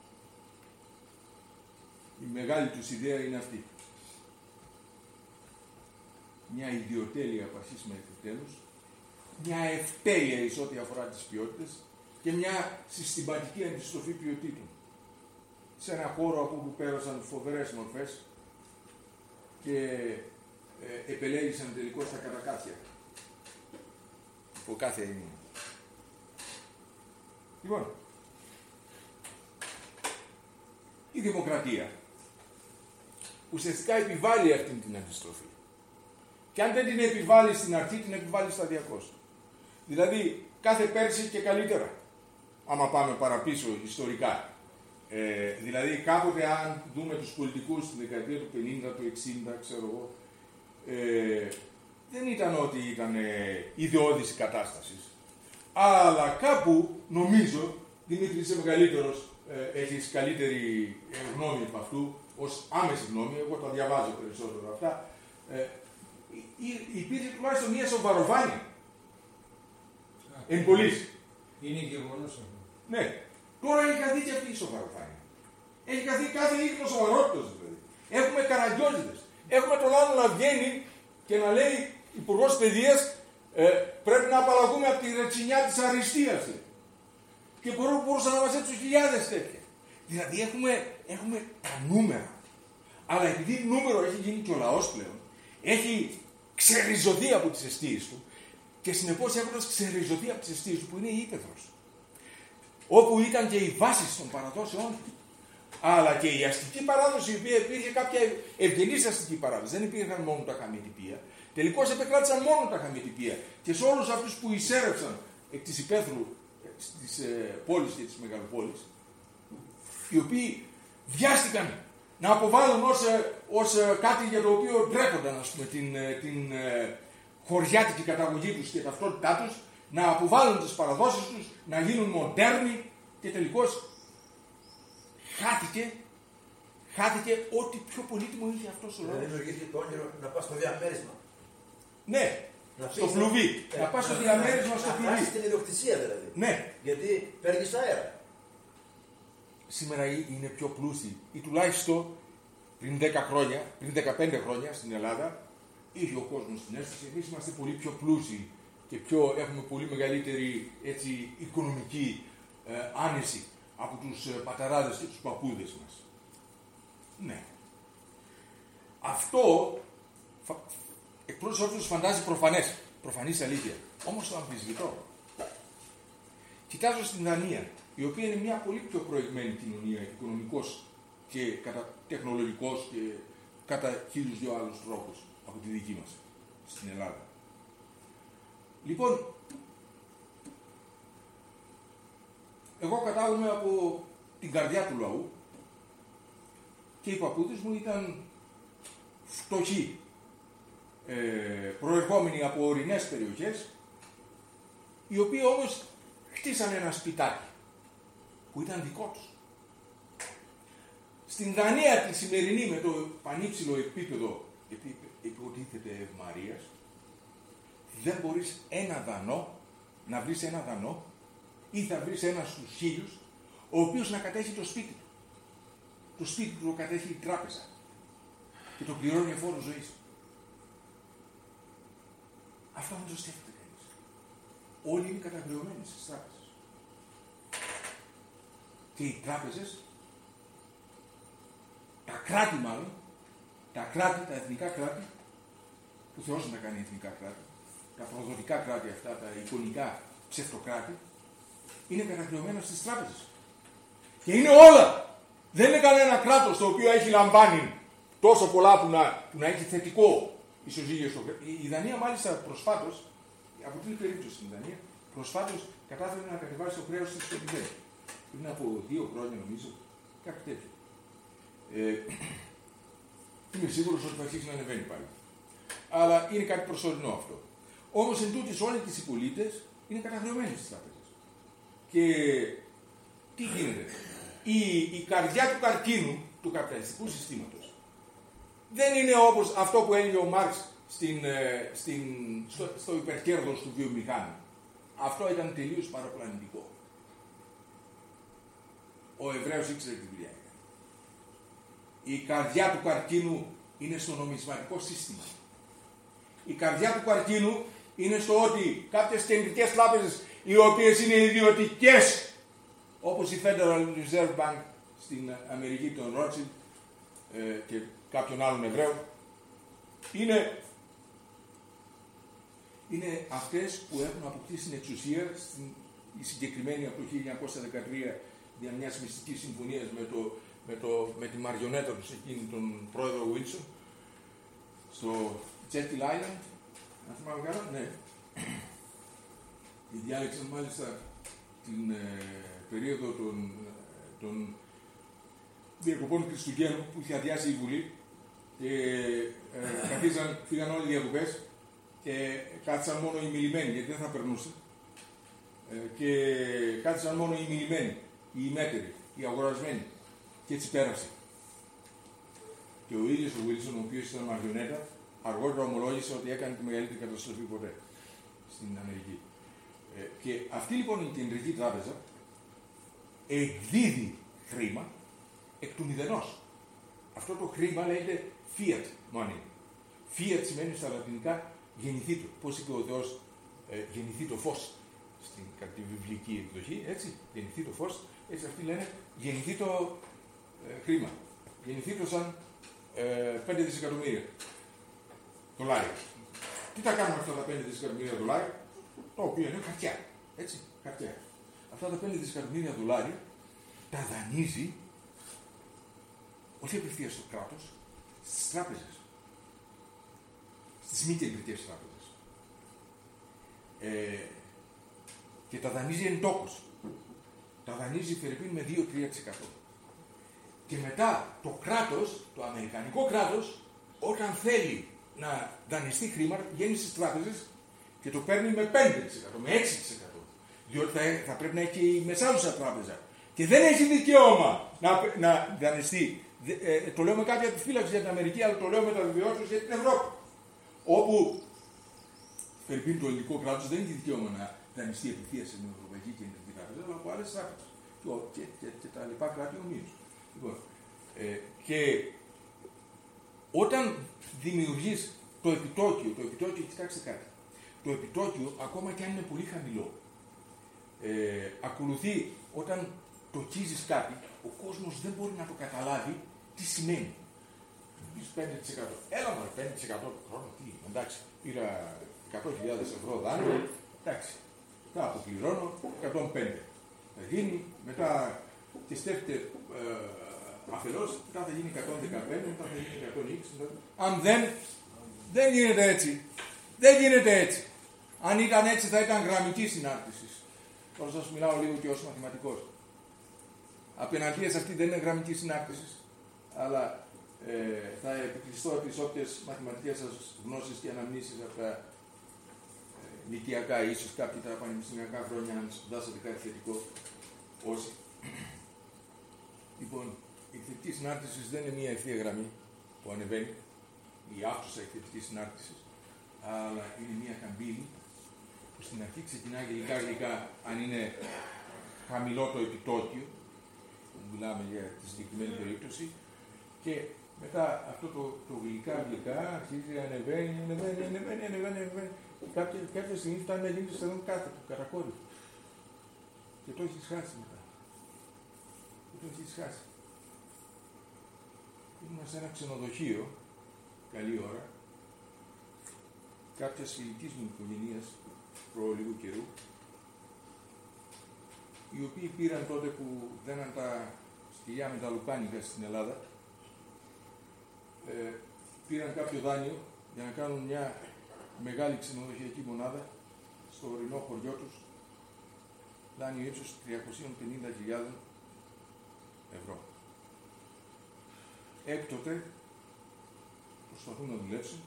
η μεγάλη τους ιδέα είναι αυτή. Μια ιδιοτέλεια φασίσμα επιτέλους, μια ευτέλεια εις ό,τι αφορά τις ποιότητες και μια συστηματική αντιστροφή ποιοτήτων. Σε ένα χώρο από όπου πέρασαν φοβερές μορφές και επελέγησαν τελικώς τα κατακάθια από κάθε έννοια. Λοιπόν, η δημοκρατία ουσιαστικά επιβάλλει αυτή την αντιστροφή. Και αν δεν την επιβάλλει στην αρχή, την επιβάλλει σταδιακώς. Δηλαδή, κάθε πέρσι και καλύτερα, άμα πάμε παραπίσω ιστορικά. Δηλαδή, κάποτε αν δούμε τους πολιτικούς στη δεκαετία του 50, του 60, ξέρω εγώ, δεν ήταν ότι ήταν ιδεώδης η κατάσταση. Αλλά κάπου, νομίζω, Δημήτρη, είσαι μεγαλύτερος, έχεις καλύτερη γνώμη από αυτού, ως άμεση γνώμη, εγώ τα διαβάζω περισσότερο αυτά, υπήρχε τουλάχιστον μια σοβαροφάνεια. Εν πολλής. Είναι γεγονός αυτό. Ναι. Τώρα έχει καθίσει και αυτή η σοβαροφάνεια. Έχει καθίσει κάθε ίχνος σοβαρότητας δηλαδή. Έχουμε καραγκιόζιδες. Έχουμε τον άλλο να βγαίνει και να λέει υπουργός παιδείας πρέπει να απαλλαγούμε από τη ρετσινιά της αριστείας. Και μπορούσαν να μαζέψουν χιλιάδες τέτοια. Δηλαδή έχουμε τα νούμερα. Αλλά επειδή νούμερο έχει γίνει και ο λαός πλέον, έχει ξεριζωθεί από τις αιστείες του και συνεπώς έχοντας ξεριζωθεί από τις αιστείες του που είναι η ύπαιθρος. Όπου ήταν και οι βάσεις των παραδόσεών του. Αλλά και η αστική παράδοση, η οποία υπήρχε κάποια ευγενής αστική παράδοση. Δεν υπήρχαν μόνο τα χαμετυπία. Τελικώς επεκράτησαν μόνο τα χαμετυπία. Και σε όλους αυτούς που εισέρευσαν εκ της υπαίθρου στις πόλεις και τις μεγαλοπόλεις, οι οποίοι βιάστηκαν να αποβάλουν ως κάτι για το οποίο ντρέπονταν, ας πούμε, την χωριάτικη καταγωγή τους και ταυτότητά τους, να αποβάλουν τις παραδόσεις τους, να γίνουν μοντέρνοι και τελικώς χάθηκε ό,τι πιο πολύτιμο είχε αυτός ο λαός. Δεν δημιουργήθηκε το όνειρο να πας στο διαμέρισμα. Ναι, στο πλουβί. Να πας στο διαμέρισμα στο πλουβί. Να χάσεις την ιδιοκτησία δηλαδή. Ναι. Γιατί παίρνεις αέρα. Σήμερα είναι πιο πλούσιοι ή τουλάχιστον πριν 10 χρόνια, πριν 15 χρόνια στην Ελλάδα, είχε ο κόσμος την αίσθηση, εμείς είμαστε πολύ πιο πλούσιοι και έχουμε πολύ μεγαλύτερη έτσι, οικονομική άνεση από τους πατεράδες και τους παππούδες μας. Ναι. Αυτό εκ πρώτης όψης φαντάζει προφανής αλήθεια. Όμως το αμφισβητώ. Κοιτάζω στην Δανία, η οποία είναι μια πολύ πιο προηγμένη κοινωνία οικονομικός και τεχνολογικός και κατά 1002 άλλους τρόπους από τη δική μας στην Ελλάδα. Λοιπόν, εγώ κατάγομαι από την καρδιά του λαού και οι παππούδες μου ήταν φτωχοί, προερχόμενοι από ορεινές περιοχές, οι οποίοι όμως χτίσανε ένα σπιτάκι που ήταν δικό τους. Στην Δανία τη σημερινή, με το πανύψηλο επίπεδο υποτίθεται ευμαρίας, δεν μπορείς να βρεις ένα Δανό ή θα βρεις ένα στους 1000 ο οποίος να κατέχει το σπίτι του. Το σπίτι του το κατέχει η τράπεζα και το πληρώνει φόρο ζωής. Αυτό δεν το σκέφτεται κανείς. Όλοι είναι καταγριωμένοι στις τράπεζες. Και οι τράπεζες, τα κράτη μάλλον, τα εθνικά κράτη, που Θεός να τα κάνει εθνικά κράτη, τα προδοτικά κράτη αυτά, τα εικονικά ψευτοκράτη, είναι καταγριωμένα στις τράπεζες. Και είναι όλα. Δεν είναι κανένα κράτος το οποίο έχει λαμβάνει τόσο πολλά που να έχει θετικό ισοζύγιο στο κράτος. Η Δανία μάλιστα προσφάτως, από την περίπτωση στην Δανία, προσφάτως κατάφερε να κατεβάσει το χρέος της στο 0. Πριν από 2 χρόνια νομίζω, κάτι τέτοιο. Είμαι σίγουρος ότι θα αρχίσει να ανεβαίνει πάλι. Αλλά είναι κάτι προσωρινό αυτό. Όμως εν τούτης όλοι οι πολίτες είναι καταγριωμένοι στις τράπεζες. Και τι γίνεται. Η καρδιά του καρκίνου του καπιταλιστικού συστήματος δεν είναι όπως αυτό που έλεγε ο Μάρξ στο υπερκέρδος του βιομηχάνου. Αυτό ήταν τελείως παραπλανητικό. Ο Εβραίος ήξερε τι δουλειά έκανε. Η καρδιά του καρκίνου είναι στο νομισματικό σύστημα. Η καρδιά του καρκίνου είναι στο ότι κάποιες κεντρικές τράπεζες οι οποίες είναι ιδιωτικές, όπως η Federal Reserve Bank στην Αμερική των Rothschild και κάποιων άλλων Εβραίων, είναι αυτές που έχουν αποκτήσει την εξουσία στην η συγκεκριμένη από το 1913 για μιας μυστικής συμφωνίας με τη μαριονέτα του εκείνη τον πρόεδρο Wilson στο Jekyll Island, αν θυμάμαι καλά, ναι. Και διάλεξαν μάλιστα την περίοδο των διακοπών Χριστουγέννου που είχε αδειάσει η Βουλή και φύγαν όλοι οι διακοπές και κάθισαν μόνο οι μιλημένοι, γιατί δεν θα περνούσε. Και κάθισαν μόνο οι μιλημένοι, οι ημέτεροι, οι αγορασμένοι. Και έτσι πέρασε. Και ο ίδιος ο Wilson, ο οποίος ήταν μαριονέτα, αργότερα ομολόγησε ότι έκανε τη μεγαλύτερη καταστροφή ποτέ στην Αμερική. Και αυτή λοιπόν η Κεντρική Τράπεζα εκδίδει χρήμα εκ του μηδενός. Αυτό το χρήμα λέγεται fiat money. Fiat σημαίνει στα λατινικά γεννηθήτο. Πώς είπε ο Θεός, γεννηθήτο φως κατά τη βιβλική εκδοχή, έτσι, γεννηθήτο φως, έτσι αυτοί λένε γεννηθήτο χρήμα. Γεννηθήτο σαν 5 δισεκατομμύρια δολάρια. Τι θα κάνουμε αυτά τα 5 δισεκατομμύρια δολάρια, το οποίο είναι χαρτιά, έτσι, χαρτιά. Αυτά τα 5 δισεκατομμύρια δολάρια τα δανείζει όχι απευθείας στο κράτος, στις τράπεζες. Στις μη κεντρικές τράπεζες. Και τα δανείζει εν τόκος. Τα δανείζει φερειπίν με 2-3%. Και μετά το κράτος, το αμερικανικό κράτος, όταν θέλει να δανειστεί χρήμα, πηγαίνει στις τράπεζες και το παίρνει με 5%, με 6%. Διότι θα πρέπει να έχει και η μεσάζουσα τράπεζα. Και δεν έχει δικαίωμα να δανειστεί. Το λέω με κάποια επιφύλαξη για την Αμερική, αλλά το λέω με τα βεβαιώσεις για την Ευρώπη. Όπου φερειπίν το ελληνικό κράτος δεν έχει δικαίωμα να δανειστεί απευθείας στην Ευρωπαϊκή Κεντρική Τράπεζα, αλλά από άλλες τράπεζες. Και τα λοιπά κράτη ομοίως. Λοιπόν, και όταν δημιουργείς το επιτόκιο, κοιτάξτε κάτι, το επιτόκιο, ακόμα και αν είναι πολύ χαμηλό, ακολουθεί όταν το κίζεις κάτι, ο κόσμος δεν μπορεί να το καταλάβει τι σημαίνει. Πεις 5%. Έλα μα 5% το χρόνο, τι, εντάξει, πήρα 100.000 ευρώ δάνειο, εντάξει, θα αποπληρώνω 105. Θα γίνει, μετά και στέφτε αφελώς, μετά θα γίνει 115, μετά θα γίνει 120. Αν δεν γίνεται έτσι. Δεν γίνεται έτσι. Αν ήταν έτσι θα ήταν γραμμική συνάρτηση. Τώρα σας μιλάω λίγο και ως μαθηματικός. Απέναντίας αυτή δεν είναι γραμμική συνάρτηση, αλλά θα επικλειστώ τις όποιες μαθηματικές σας γνώσεις και αναμνήσεις από τα λυκειακά, ίσως κάποιοι τα πανεπιστημιακά χρόνια, αν σπουδάσατε κάτι θετικό, όσοι. Λοιπόν, η εκθετική συνάρτηση δεν είναι μια ευθεία γραμμή που ανεβαίνει, η άφθουσα εκθετική συνάρτηση, αλλά είναι μια καμπύλη που στην αρχή ξεκινάει γλυκά, αν είναι χαμηλό το επιτόκιο, που μιλάμε για τη συγκεκριμένη περίπτωση, και μετά αυτό το γλυκά αρχίζει να ανεβαίνει, και κάποια στιγμή φτάνει να γίνει σχεδόν κάθετο, κατακόρυφο. Και το έχεις χάσει μετά. Ήμουν σε ένα ξενοδοχείο, καλή ώρα, κάποιας φιλικής μου οικογένειας προ λίγο καιρού, οι οποίοι πήραν τότε που δέναν τα σκυλιά με τα λουκάνικα στην Ελλάδα, πήραν κάποιο δάνειο για να κάνουν μια μεγάλη ξενοδοχειακή μονάδα στο ορεινό χωριό τους, δάνειο ύψος 350.000 ευρώ. Έκτοτε προσπαθούν να δουλέψουν,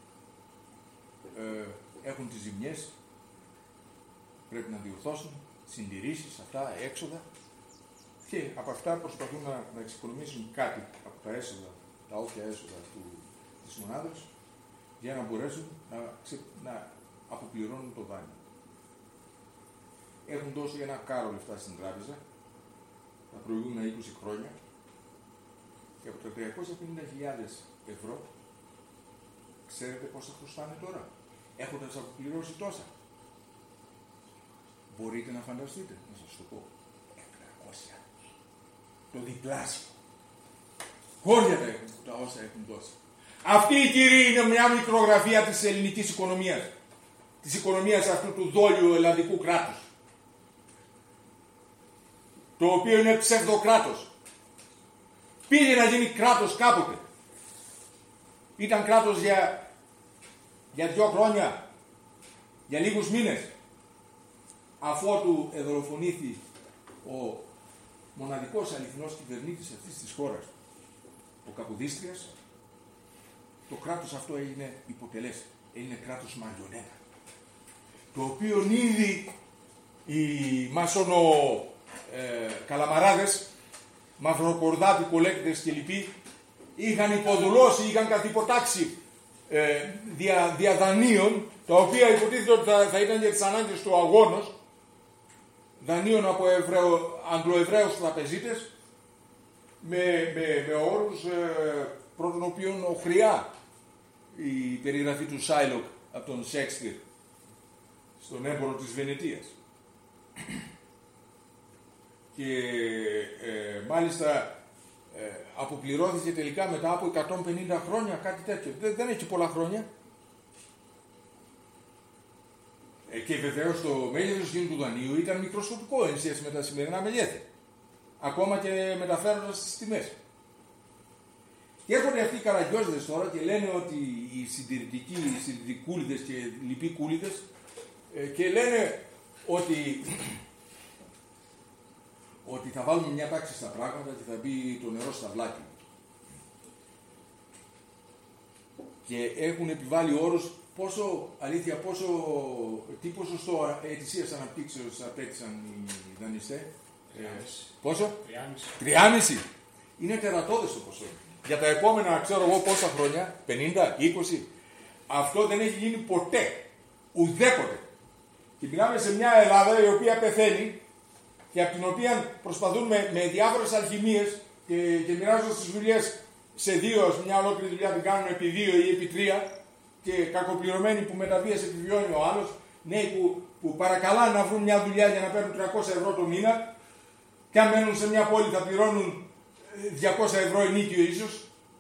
έχουν τις ζημιές, πρέπει να διορθώσουν, συντηρήσεις, αυτά, έξοδα, και από αυτά προσπαθούν να εξοικονομήσουν κάτι από τα έσοδα, τα όποια έσοδα της μονάδας, για να μπορέσουν να αποπληρώνουν το δάνειο. Έχουν δώσει ένα κάρο λεφτά στην τράπεζα τα προηγούμενα 20 χρόνια, και από τα 350.000 ευρώ, ξέρετε πόσα χρωστάνε τώρα, έχοντας αποπληρώσει τόσα. Μπορείτε να φανταστείτε, να σας το πω, 600. Το διπλάσιο. Χώρια τα έχουν, τα όσα έχουν δώσει. Αυτή η κυρία είναι μια μικρογραφία της ελληνικής οικονομίας. Της οικονομίας αυτού του δόλιου ελλαδικού κράτους. το οποίο είναι ψευδοκράτος. Πήγε να γίνει κράτος κάποτε. Ήταν κράτος για 2 χρόνια, για λίγους μήνες, αφότου εδολοφονήθη ο μοναδικός αληθινός κυβερνήτης αυτής της χώρας, ο Καποδίστριας. Το κράτος αυτό έγινε υποτελές, έγινε κράτος μαριονέτα, το οποίο ήδη οι μάσονο καλαμαράδες, μαυροκορδάτοι κολέκτες και λοιποί είχαν υποδουλώσει, είχαν καθυποτάξει δια δανείων, τα οποία υποτίθεται ότι θα ήταν για τις ανάγκες του αγώνος, δανείων από Αγγλοεβραίους τραπεζίτες, με όρους πρώτον οποίων οχριά η περιγραφή του Σάιλοκ από τον Σέξπιρ στον έμπορο της Βενετίας. Και μάλιστα αποπληρώθηκε τελικά μετά από 150 χρόνια, κάτι τέτοιο. Δεν έχει πολλά χρόνια. Και βεβαίως το μέγεθος του δανείου ήταν μικροσκοπικό εν σχέση με τα σημερινά μεγέθη. Ακόμα και μεταφέροντας τις τιμές. Και έρχονται αυτοί οι καραγκιόζιδες τώρα και λένε ότι οι συντηρητικούλιδες και λοιποί κούλιδες και λένε ότι θα βάλουμε μια τάξη στα πράγματα και θα μπει το νερό στα βλάκια. Και έχουν επιβάλει όρους τι ποσοστό ετησίας αναπτύξεως απέτησαν οι δανειστές. Πόσο? 3,5. Είναι τερατώδες το ποσό. Για τα επόμενα, ξέρω εγώ πόσα χρόνια, 50, 20, αυτό δεν έχει γίνει ποτέ. Ουδέποτε. Και μιλάμε σε μια Ελλάδα η οποία πεθαίνει και από την οποία προσπαθούν με διάφορες αλχημίες και μοιράζοντας τις δουλειές σε 2, μια ολόκληρη δουλειά την κάνουν επί 2 ή επί 3 και κακοπληρωμένοι που με τα βίας επιβιώνει ο άλλος, νέοι που παρακαλάνε να βρουν μια δουλειά για να παίρνουν 300 ευρώ το μήνα και αν μένουν σε μια πόλη θα πληρώνουν 200 ευρώ ενίκιο ίσως,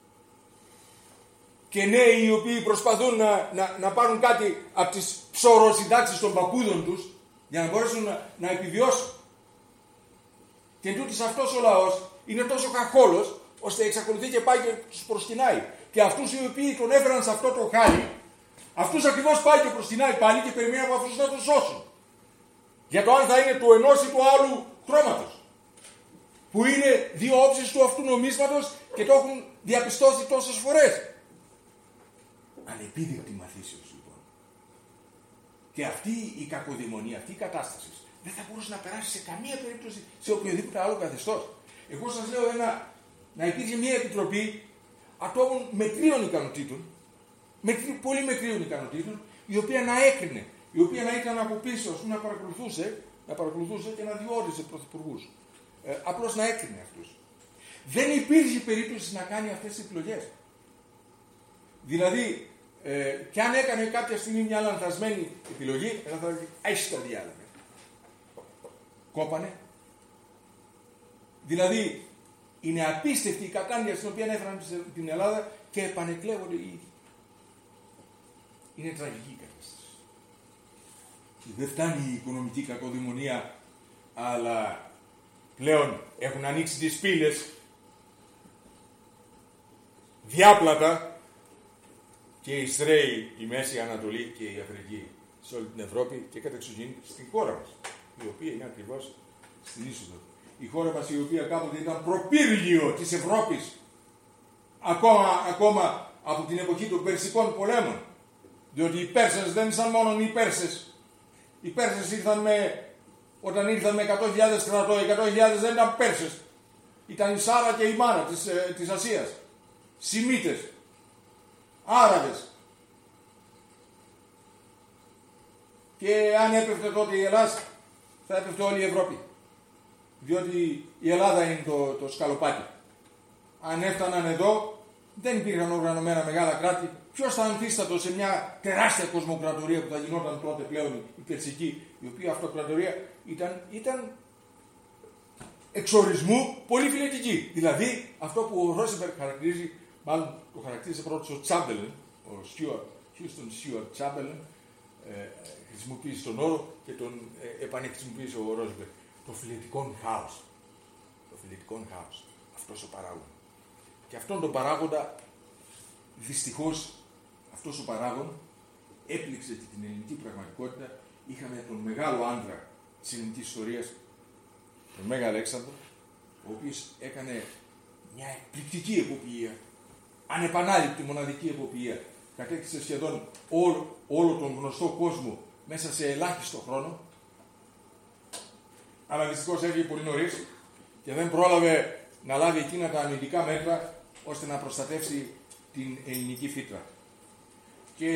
και νέοι οι οποίοι προσπαθούν να πάρουν κάτι από τις ψωροσυντάξεις των παππούδων τους για να μπορέσουν να επιβιώσουν. Και τούτης αυτός ο λαός είναι τόσο καχόλος ώστε εξακολουθεί και πάει και τους προσκυνάει. Και αυτούς οι οποίοι τον έφεραν σε αυτό το χάλι, αυτούς ακριβώς πάει και προσκυνάει πάλι και περιμένει από αυτούς να τους σώσουν. Για το αν θα είναι του ενός ή του άλλου χρώματος. Που είναι 2 όψεις του αυτού νομίσματος και το έχουν διαπιστώσει τόσες φορές. Ανεπίδεκτη μαθήσεως λοιπόν. Και αυτή η κακοδαιμονία, αυτή η κατάσταση δεν θα μπορούσε να περάσει σε καμία περίπτωση σε οποιοδήποτε άλλο καθεστώς. Εγώ σας λέω να υπήρχε μια επιτροπή ατόμων μετρίων ικανοτήτων, πολύ μετρίων ικανοτήτων, η οποία να έκρινε, η οποία να ήταν από πίσω, να παρακολουθούσε και να διόριζε πρωθυπουργούς. Απλώς να έκρινε αυτούς. Δεν υπήρχε περίπτωση να κάνει αυτές τις επιλογές. Δηλαδή, και αν έκανε κάποια στιγμή μια λανθασμένη επιλογή, θα έλεγε «Άισε το διάλογο». Κόπανε. Δηλαδή, είναι απίστευτη η κακάνδια στην οποία έφεραν την Ελλάδα και επανεκλέγονται οι ίδιοι. Είναι τραγική η κατάσταση. Δεν φτάνει η οικονομική κακοδαιμονία, αλλά πλέον έχουν ανοίξει τις πύλες διάπλατα και εισραίει η Μέση Ανατολή και η Αφρική σε όλη την Ευρώπη και κατεξοχήν στην χώρα μας, η οποία είναι ακριβώς στην είσοδο. Η χώρα μας η οποία κάποτε ήταν προπύργιο της Ευρώπης, ακόμα από την εποχή των Περσικών πολέμων, διότι οι Πέρσες δεν ήσαν μόνο οι Πέρσες. Οι Πέρσες όταν ήρθαν με 100.000 στρατό, οι 100.000 δεν ήταν Πέρσες. Ήταν η Σάρα και η Μάρα της Ασίας. Σημίτες. Άραβες. Και αν έπεφτε τότε η Ελλάδα, θα έπεφτε όλη η Ευρώπη. Διότι η Ελλάδα είναι το σκαλοπάτι. Αν έφταναν εδώ, δεν υπήρχαν οργανωμένα μεγάλα κράτη. Ποιος θα ανθίστατο σε μια τεράστια κοσμοκρατορία που θα γινόταν τότε πλέον η Περσική, η οποία αυτοκρατορία ήταν εξορισμού πολύ φιλετική. Δηλαδή αυτό που ο Ρόσεμπεργκ χαρακτηρίζει, μάλλον το χαρακτήρισε πρώτος ο Τσάμπελεν, ο Χιούστον Στιούαρτ Τσάμπελεν, χρησιμοποίησε τον όρο και τον επανεχρησιμοποίησε ο Ρόσεμπεργκ. Το φιλετικό χάος. φιλετικών χάος. Αυτός ο παράγων. Και αυτόν τον παράγοντα, δυστυχώς, αυτός ο παράγον έπληξε την ελληνική πραγματικότητα. Είχαμε τον μεγάλο άντρα της ελληνικής ιστορίας, τον Μέγα Αλέξανδρο, ο οποίος έκανε μια εκπληκτική εποπτεία, ανεπανάληπτη μοναδική εποπτεία. Κατέκτησε σχεδόν όλο τον γνωστό κόσμο μέσα σε ελάχιστο χρόνο. Αλλά δυστυχώς έφυγε πολύ νωρίς και δεν πρόλαβε να λάβει εκείνα τα αμυντικά μέτρα ώστε να προστατεύσει την ελληνική φύτρα. Και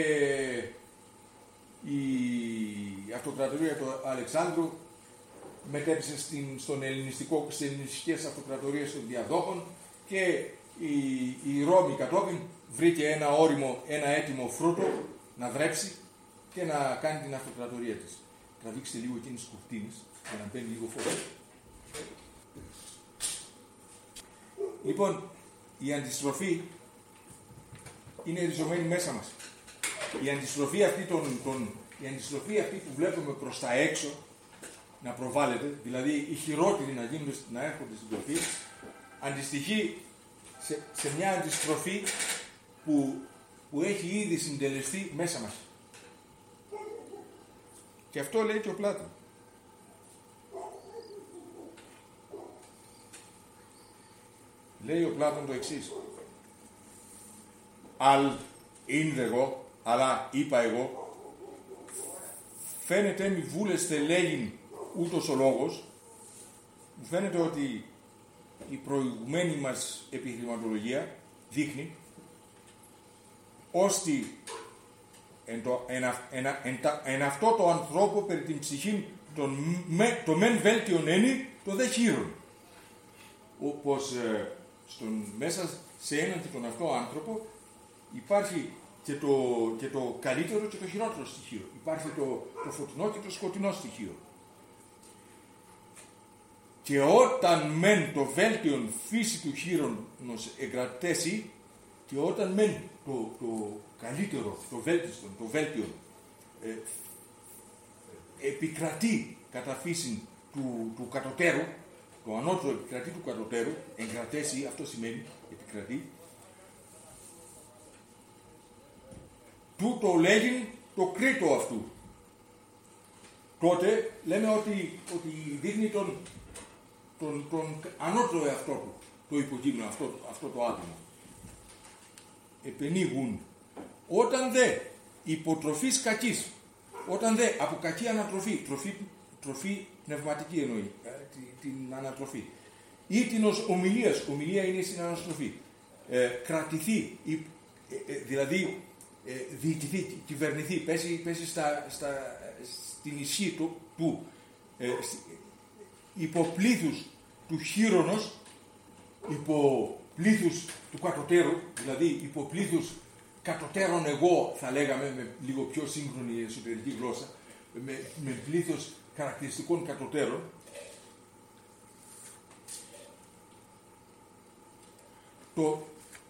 η αυτοκρατορία του Αλεξάνδρου μετέπεισε στις ελληνιστικές αυτοκρατορίες των διαδόχων και η Ρώμη κατόπιν βρήκε ένα έτοιμο φρούτο να δρέψει και να κάνει την αυτοκρατορία της. Τραβήξτε λίγο εκείνες τις κουρτίνες για να μπαίνει λίγο φως. Λοιπόν, η αντιστροφή είναι ριζωμένη μέσα μας. Η αντιστροφή αυτή που βλέπουμε προς τα έξω να προβάλλεται, δηλαδή οι χειρότεροι να έρχονται στην τροφή, αντιστοιχεί σε μια αντιστροφή που έχει ήδη συντελεστεί μέσα μας. Και αυτό λέει και ο Πλάτων. Λέει ο Πλάτων το εξής. Είναι εγώ, αλλά είπα εγώ, φαίνεται μη βούλεστε λέγειν ούτως ο λόγος. Μου φαίνεται ότι η προηγουμένη μας επιχειρηματολογία δείχνει ώστε εν αυτό το ανθρώπο περί την ψυχή το μεν βέλτιον ένι το δε χείρον. Όπως μέσα σε έναν και τον αυτό άνθρωπο υπάρχει και το καλύτερο και το χειρότερο στοιχείο. Υπάρχει το φωτεινό και το σκοτεινό στοιχείο. Και όταν μεν το βέλτιον φύση του χείρον εγκρατέσει και όταν μεν το καλύτερο, το βέλτιστον, το βέλτιον επικρατεί κατά φύση του κατωτέρου, το ανώτερο επικρατεί του κατωτέρου, εγκρατέσει, αυτό σημαίνει επικρατεί, τούτο λέγει το κρίτο αυτού. Τότε λέμε ότι δείχνει τον ανώτερο εαυτό του, το υποκείμενο, αυτό το άτομο. Επενίγουν. Όταν δε υποτροφής κακής, όταν δε από κακή ανατροφή, τροφή πνευματική εννοεί, την ανατροφή, ή την ομιλίας, ομιλία είναι στην αναστροφή, κρατηθεί, δηλαδή διοικηθεί, κυβερνηθεί, πέσει στην ισχύ του υποπλήθους του χείρονος, υποπλήθους του κατωτέρου, δηλαδή υποπλήθους κατωτέρων εγώ, θα λέγαμε με λίγο πιο σύγχρονη εσωτερική γλώσσα, με πλήθος χαρακτηριστικών κατωτέρων, το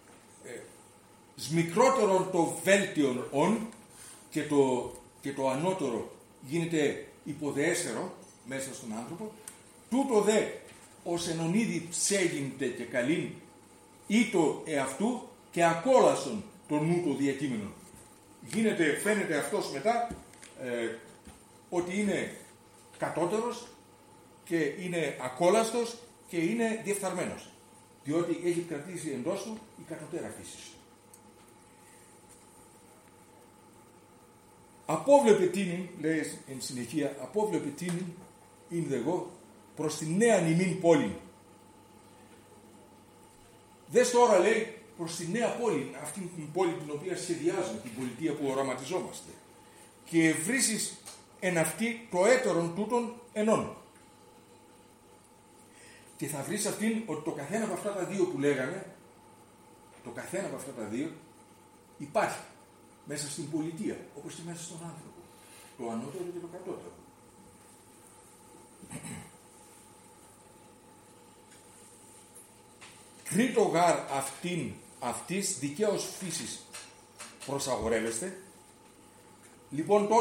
σμικρότερο το βέλτιον ον και το ανώτερο γίνεται υποδεέστερο μέσα στον άνθρωπο, τούτο δε ως ενονίδη ψέγινται και καλήν ή το εαυτού και ακόλασον το νου το διακείμενο. Φαίνεται αυτός μετά ότι είναι κατώτερος και είναι ακόλαστος και είναι διεφθαρμένος, διότι έχει κρατήσει εντός του η κατωτέρα φύση. Απόβλεπε τίνην, λέει εν συνεχεία, απόβλεπε τίνην, είναι εγώ, προς τη νέα νημήν πόλη. Δες τώρα, λέει, προς τη νέα πόλη, αυτή την πόλη την οποία σχεδιάζουμε, την πολιτεία που οραματιζόμαστε, και βρίσκεις εν αυτή το έτερον τούτων ενών. Και θα βρεις αυτήν ότι το καθένα από αυτά τα δύο που λέγαμε, το καθένα από αυτά τα δύο υπάρχει μέσα στην πολιτεία, όπως και μέσα στον άνθρωπο. Το ανώτερο και το κατώτερο. Κρίτο γάρ αυτής δικαίως φύσης προσαγορεύεστε.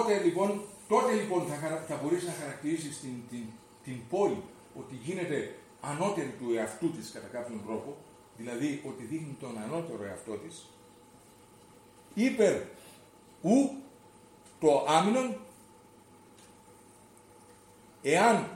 Τότε θα μπορείς να χαρακτηρίσεις την πόλη ότι γίνεται ανώτερη του εαυτού της κατά κάποιον τρόπο, δηλαδή ότι δείχνει τον ανώτερο εαυτό της, υπερ ου το άμυνον, εάν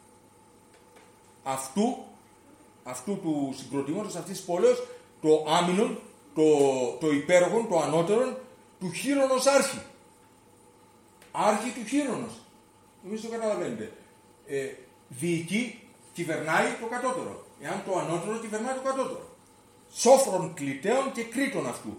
αυτού του συγκροτήματος, αυτής της πόλεως, το άμυνον, το υπέροχον, το ανώτερον, του χείρονος άρχη. Άρχη του χείρονος. Νομίζω το καταλαβαίνετε. Διοικεί, κυβερνάει το κατώτερο. Εάν το ανώτερο κυβερνάει το κατώτερο. Σόφρον κλητέων και κρήτων αυτού.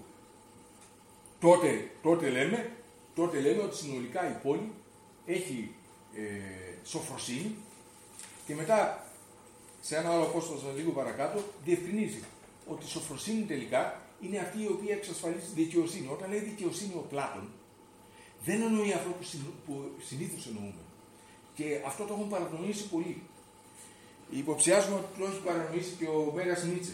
Τότε λέμε ότι συνολικά η πόλη έχει σοφροσύνη και μετά σε ένα άλλο απόστασμα λίγο παρακάτω διευκρινίζει ότι η σοφροσύνη τελικά είναι αυτή η οποία εξασφαλίζει τη δικαιοσύνη. Όταν λέει δικαιοσύνη ο Πλάτων, δεν εννοεί αυτό που συνήθως εννοούμε. Και αυτό το έχουν παρανοήσει πολλοί. Υποψιάζουμε ότι το έχει παρανοήσει και ο Μέγας Νίτσε.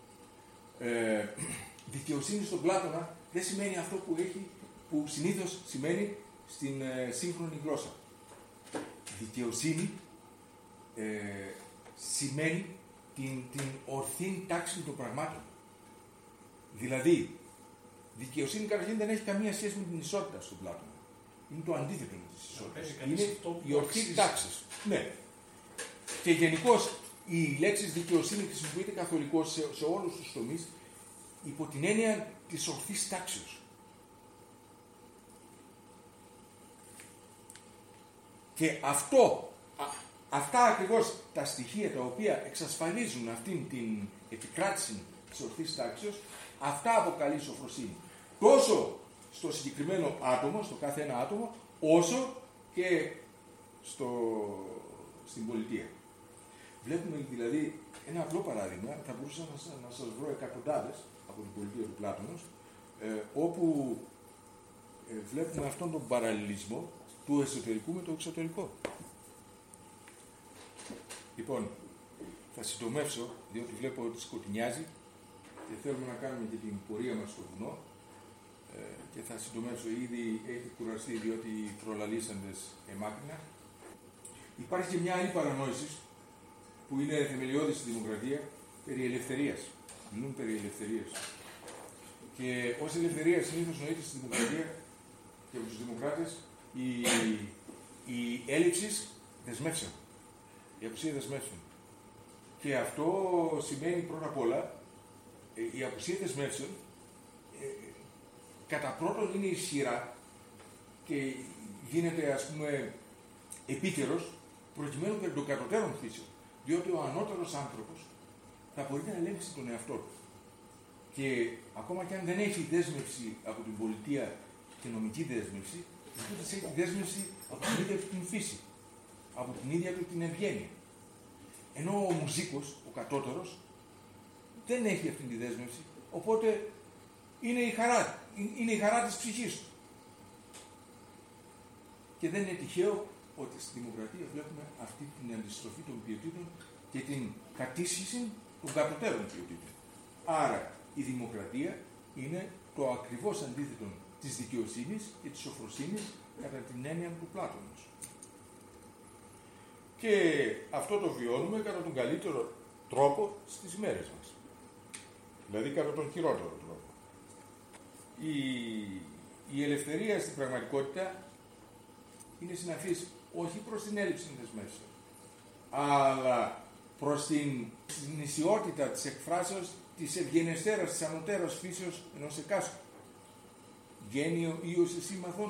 Δικαιοσύνη στον Πλάτωνα δεν σημαίνει αυτό που συνήθως σημαίνει στην σύγχρονη γλώσσα. Δικαιοσύνη σημαίνει την ορθή τάξη των πραγμάτων. Δηλαδή, δικαιοσύνη καταρχήν δεν έχει καμία σχέση με την ισότητα στον Πλάτωνα. Είναι το αντίθετο της ισότητας. Είναι η ορθή τάξη. Ναι. Και γενικώς η λέξη δικαιοσύνη χρησιμοποιείται καθολικώς σε όλους τους τομείς υπό την έννοια της ορθής τάξης. Και αυτά ακριβώς τα στοιχεία τα οποία εξασφαλίζουν αυτήν την επικράτηση της ορθής τάξης, αυτά αποκαλεί σοφροσύνη. Τόσο στο συγκεκριμένο άτομο, στο κάθε ένα άτομο, όσο και στην πολιτεία. Βλέπουμε δηλαδή ένα απλό παράδειγμα, θα μπορούσα να σας βρω εκατοντάδες από την πολιτεία του Πλάτωνος, όπου βλέπουμε αυτόν τον παραλληλισμό του εσωτερικού με το εξωτερικό. Λοιπόν, θα συντομεύσω, διότι βλέπω ότι σκοτεινιάζει και θέλουμε να κάνουμε και την πορεία μας στο βουνό, και θα συντομεύσω, ήδη έχει κουραστεί διότι οι προλαλήσαντες εμάκρινα. Υπάρχει και μια άλλη παρανόηση που είναι θεμελιώδη στη δημοκρατία, περί ελευθερίας. Μιλούν περί ελευθερίας. Και ως ελευθερία συνήθως νοείται στη δημοκρατία και από τους δημοκράτες η έλλειψη δεσμεύσεων. Η απουσία δεσμεύσεων. Και αυτό σημαίνει πρώτα απ' όλα η απουσία δεσμεύσεων κατά πρώτον είναι ισχυρά και γίνεται, ας πούμε, επίκαιρος προκειμένου περί των κατωτέρων φύσεων. Διότι ο ανώτερος άνθρωπος θα μπορεί να ελέγξει τον εαυτό του. Και ακόμα και αν δεν έχει δέσμευση από την πολιτεία και νομική δέσμευση, τότε έχει δέσμευση από την ίδια του την φύση, από την ίδια του την ευγένεια. Ενώ ο μουζίκος, ο κατώτερος, δεν έχει αυτή τη δέσμευση, οπότε είναι η χαρά της ψυχής του. Και δεν είναι τυχαίο ότι στη δημοκρατία βλέπουμε αυτή την αντιστροφή των ποιοτήτων και την κατήσχηση των κατωτέρων ποιοτήτων. Άρα η δημοκρατία είναι το ακριβώς αντίθετο της δικαιοσύνης και της σοφροσύνης κατά την έννοια του Πλάτωνος. Και αυτό το βιώνουμε κατά τον καλύτερο τρόπο στις μέρες μας. Δηλαδή κατά τον χειρότερο τρόπο. Η ελευθερία στην πραγματικότητα είναι συναφής όχι προς την έλλειψη δεσμεύσεων, αλλά προς την νησιότητα της εκφράσεως της ευγενεστέρας, της ανωτέρας φύσεως ενός εκάστου. Γένιο ίος εσύ μαθών.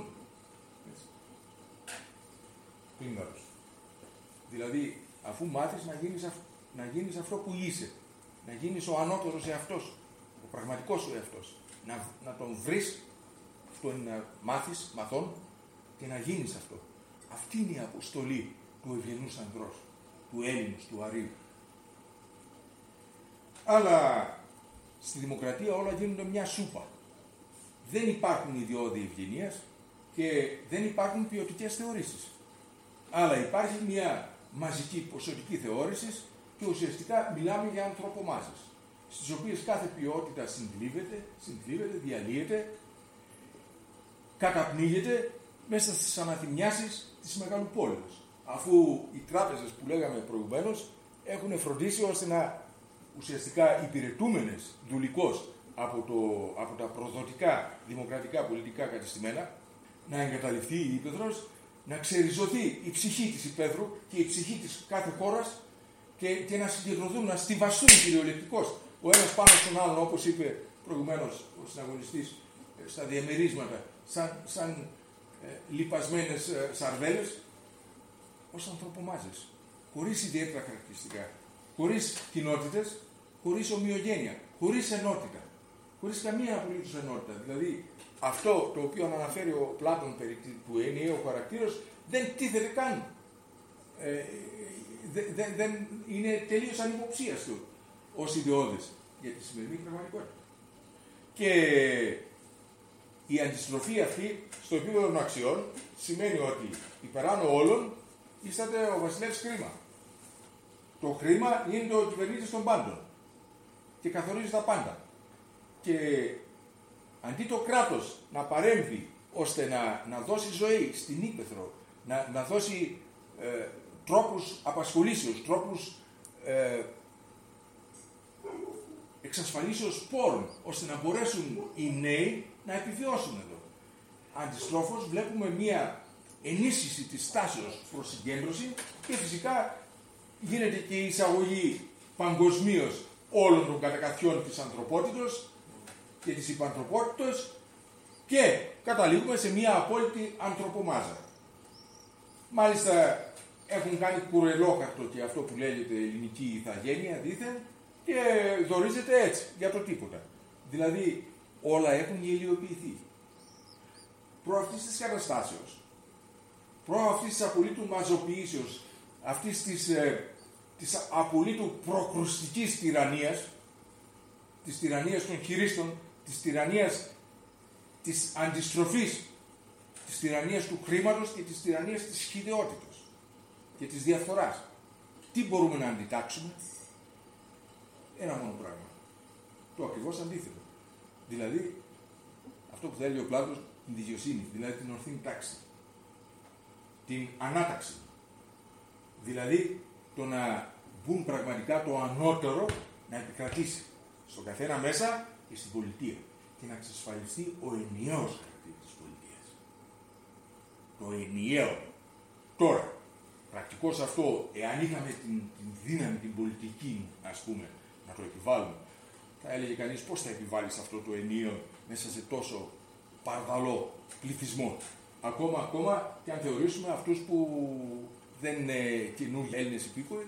Πλήμαρος. Δηλαδή, αφού μάθεις να γίνεις αυτό που είσαι, να γίνεις ο ανώτερος εαυτός, ο πραγματικός σου εαυτός, να τον βρεις, αυτό είναι να μάθεις, μαθών, και να γίνεις αυτό. Αυτή είναι η αποστολή του ευγενούς ανδρός, του Έλληνος, του Αρείου. Αλλά στη δημοκρατία όλα γίνονται μια σούπα. Δεν υπάρχουν ιδιώδη ευγενίας και δεν υπάρχουν ποιοτικές θεωρήσεις. Αλλά υπάρχει μια μαζική ποσοτική θεώρηση και ουσιαστικά μιλάμε για ανθρωπομάζες, στις οποίες κάθε ποιότητα συντλίβεται, διαλύεται, καταπνίγεται μέσα στις αναθυμιάσεις της μεγαλοπόλεως. Αφού οι τράπεζες που λέγαμε προηγουμένως έχουν φροντίσει ώστε να ουσιαστικά υπηρετούμενες δουλικώς από τα προδοτικά δημοκρατικά πολιτικά κατεστημένα να εγκαταλειφθεί η Ίππεδρος, να ξεριζωθεί η ψυχή της Ipπέδρου και η ψυχή της κάθε χώρας και να συγκεντρωθούν, να στιβαστούν κυριολεκτικώς ο ένας πάνω στον άλλον, όπως είπε προηγουμένως ο συναγωνιστής, στα διαμερίσματα, σαν λιπασμένες σαρδέλες, ως ανθρωπομάζες, χωρίς ιδιαίτερα χαρακτηριστικά, χωρίς κοινότητες, χωρίς ομοιογένεια, χωρίς ενότητα, χωρίς καμία απολύτως ενότητα. Δηλαδή, αυτό το οποίο αναφέρει ο Πλάτων περί του ενιαίου χαρακτήρος δεν τίθεται καν. Δεν είναι τελείως ανυποψίαστο ως ιδεώδες για τη σημερινή πραγματικότητα. Και η αντιστροφή αυτή στο επίπεδο των αξιών σημαίνει ότι υπεράνω όλων ίσταται ο βασιλεύς χρήμα. Το χρήμα είναι το κυβερνήτης των πάντων και καθορίζει τα πάντα. Και αντί το κράτος να παρέμβει ώστε να δώσει ζωή στην Ίππεθρο, να δώσει τρόπους απασχολήσεως, τρόπους εξασφαλίσεως πόρων, ώστε να μπορέσουν οι νέοι να επιβιώσουν εδώ. Αντιστρόφως βλέπουμε μία ενίσχυση της τάσεως προς συγκέντρωση και φυσικά γίνεται και η εισαγωγή παγκοσμίως όλων των κατακαθιών της ανθρωπότητος και της υπανθρωπότητος και καταλήγουμε σε μία απόλυτη ανθρωπομάζα. Μάλιστα έχουν κάνει κουρελόχαρτο και αυτό που λέγεται ελληνική ηθαγένεια δήθεν και δορίζεται έτσι, για το τίποτα. Δηλαδή όλα έχουν γελιοποιηθεί. Προ αυτής της καταστάσεως, προ αυτής της απολύτου μαζοποιήσεως, αυτής της απολύτου προκρουστικής τυραννίας, της τυραννίας των χειρίστων, της τυραννίας της αντιστροφής, της τυραννίας του χρήματος και της τυραννίας της χυδαιότητας και της διαφθοράς. Τι μπορούμε να αντιτάξουμε? Ένα μόνο πράγμα. Το ακριβώς αντίθετο. Δηλαδή, αυτό που θέλει ο Πλάτωνας, την δικαιοσύνη, δηλαδή την ορθή τάξη. Την ανάταξη. Δηλαδή, το να μπουν πραγματικά το ανώτερο να επικρατήσει στον καθένα μέσα και στην πολιτεία και να εξασφαλιστεί ο ενιαίος χαρακτήρας της πολιτείας. Το ενιαίο. Τώρα, πρακτικώς αυτό, εάν είχαμε την δύναμη, την πολιτική, ας πούμε, να το επιβάλλουμε, θα έλεγε κανείς πώς θα επιβάλλεις αυτό το ενιαίο μέσα σε τόσο παρδαλό πληθυσμό. Ακόμα και αν θεωρήσουμε αυτούς που δεν είναι καινούργιοι Έλληνες υπήκοοι,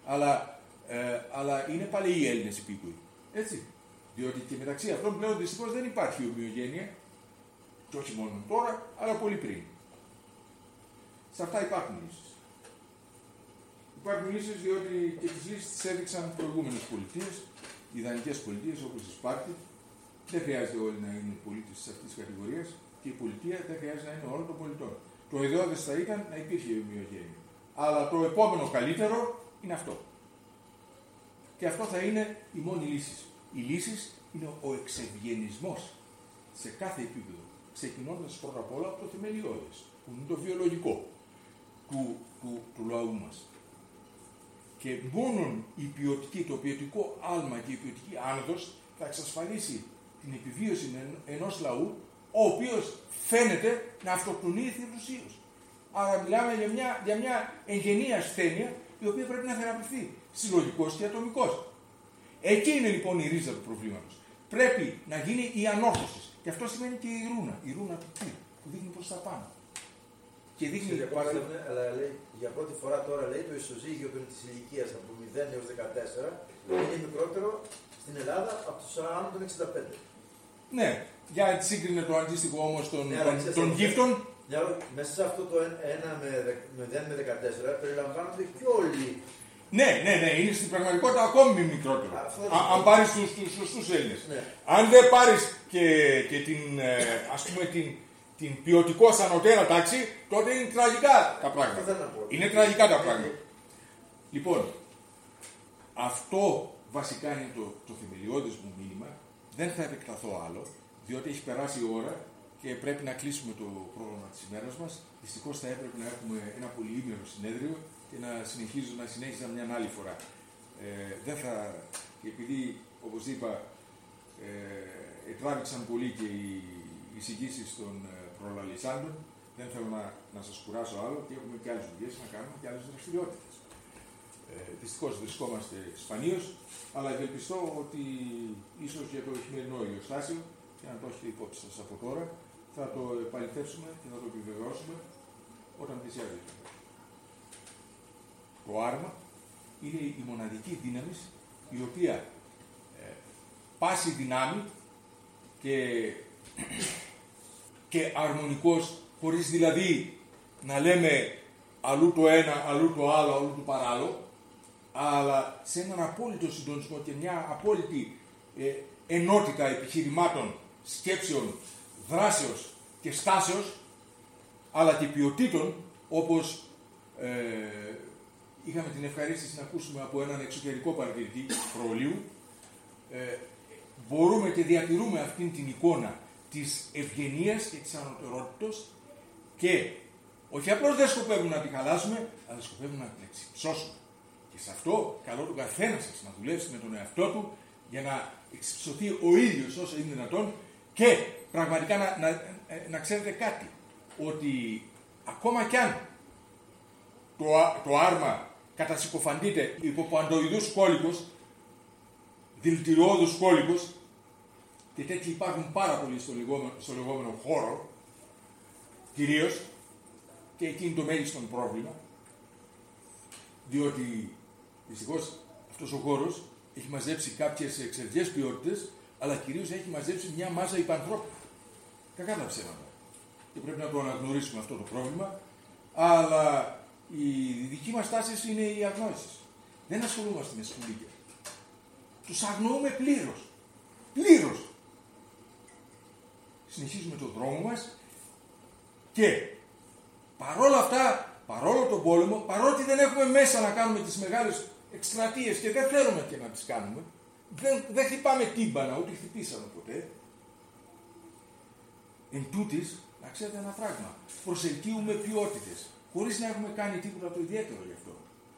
αλλά είναι παλαιοί Έλληνες υπήκοοι. Έτσι. Διότι και μεταξύ αυτών πλέον δυστυχώς δεν υπάρχει ομοιογένεια, και όχι μόνο τώρα, αλλά πολύ πριν. Σε αυτά υπάρχουν λύσεις. Υπάρχουν λύσεις διότι και τις λύσεις τις έδειξαν προηγούμενες πολιτείες, ιδανικές πολιτείες όπως η Σπάρτη. Δεν χρειάζεται όλοι να είναι πολίτες της αυτής της κατηγορίας και η πολιτεία δεν χρειάζεται να είναι όλων των πολιτών. Το ιδεώδες θα ήταν να υπήρχε η ομοιογένεια. Αλλά το επόμενο καλύτερο είναι αυτό. Και αυτό θα είναι η μόνη λύση. Η λύση είναι ο εξευγενισμός σε κάθε επίπεδο, ξεκινώντας πρώτα απ' όλα από το θεμελιώδες, που είναι το βιολογικό του λαού μας. Και μόνον το ποιοτικό άλμα και η ποιοτική άνοδος θα εξασφαλίσει την επιβίωση ενός λαού, ο οποίος φαίνεται να αυτοκτονεί εθνικουσίως. Άρα μιλάμε για μια εγγενή ασθένεια η οποία πρέπει να θεραπευθεί συλλογικός και ατομικός. Εκεί είναι λοιπόν η ρίζα του προβλήματος. Πρέπει να γίνει η ανόρθωση. Και αυτό σημαίνει και η ρούνα του κ, που δείχνει προς τα πάνω. Και δείχνει αλλά λέει, για πρώτη φορά τώρα λέει το ισοζύγιο της ηλικίας από 0 έως 14 είναι μικρότερο στην Ελλάδα από τους άνω των 65. Ναι, για σύγκρινε το αντίστοιχο όμως των γύφτων. Μέσα σε αυτό το 1 με 0 με 14 περιλαμβάνονται και όλοι. Ναι, είναι στην πραγματικότητα ακόμη μικρότερο. Αν πάρεις τους Έλληνες. Ναι. Αν δεν πάρεις και την ποιοτικώς ανωτέρα τάξη, τότε είναι τραγικά τα πράγματα. Είναι τραγικά τα πράγματα. Λοιπόν, αυτό βασικά είναι το θεμελιώδες μου μήνυμα. Δεν θα επεκταθώ άλλο, διότι έχει περάσει η ώρα και πρέπει να κλείσουμε το πρόγραμμα της ημέρας μας. Δυστυχώς θα έπρεπε να έχουμε ένα πολυήμερο συνέδριο και να συνέχιζα μια άλλη φορά. Δεν θα, επειδή, όπως είπα, τράβηξαν πολύ και οι εισηγήσεις των προλαλισσάντων, δεν θέλω να σας κουράσω άλλο και έχουμε και άλλες δουλειές να κάνουμε και άλλες δραστηριότητες. Δυστυχώς βρισκόμαστε σπανίως, αλλά ευελπιστώ ότι ίσως για το χειμερινό ηλιοστάσιο, και να το έχετε υπόψη σας από τώρα, θα το επαληθεύσουμε και θα το επιβεβαιώσουμε όταν πλησιάζει. Το άρμα είναι η μοναδική δύναμη η οποία πάση δυνάμει και αρμονικός, χωρίς δηλαδή να λέμε αλλού το ένα, αλλού το άλλο, αλλού το παράλληλο, αλλά σε έναν απόλυτο συντονισμό και μια απόλυτη ενότητα επιχειρημάτων, σκέψεων, δράσεως και στάσεως, αλλά και ποιοτήτων, όπως είχαμε την ευχαρίστηση να ακούσουμε από έναν εξωτερικό παρατηρητή προολίου, μπορούμε και διατηρούμε αυτήν την εικόνα της ευγενίας και της ανωτερότητας και όχι απλώς δεν σκοπεύουμε να τη χαλάσουμε, αλλά σκοπεύουμε να την εξυψώσουμε. Και σε αυτό καλό τον καθένα σας να δουλέψει με τον εαυτό του για να εξυψωθεί ο ίδιος όσο είναι δυνατόν και πραγματικά να ξέρετε κάτι, ότι ακόμα κι αν το άρμα κατασυκοφαντείται υπό παντοειδούς κόλικος, δηλητηριώδους κόλικος, και τέτοιοι υπάρχουν πάρα πολλοί στο λεγόμενο χώρο, κυρίως, και εκεί είναι το μέγιστο πρόβλημα, διότι δυστυχώς αυτός ο χώρος έχει μαζέψει κάποιες εξαιρετικές ποιότητες, αλλά κυρίως έχει μαζέψει μια μάζα υπανθρώπων. Κακά τα ψέματα. Και πρέπει να το αναγνωρίσουμε αυτό το πρόβλημα, αλλά η δική μας τάση είναι η αγνόηση. Δεν ασχολούμαστε με σκουλίκια. Τους αγνοούμε πλήρως. Πλήρως. Συνεχίζουμε τον δρόμο μας και παρόλα αυτά, παρόλο τον πόλεμο, παρότι δεν έχουμε μέσα να κάνουμε τις μεγάλες εκστρατείες και δεν θέλουμε και να τις κάνουμε, δεν χτυπάμε τύμπανα, ούτε χτυπήσαμε ποτέ. Εν τούτης, να ξέρετε ένα πράγμα, προσελκύουμε ποιότητες, χωρίς να έχουμε κάνει τίποτα το ιδιαίτερο γι' αυτό.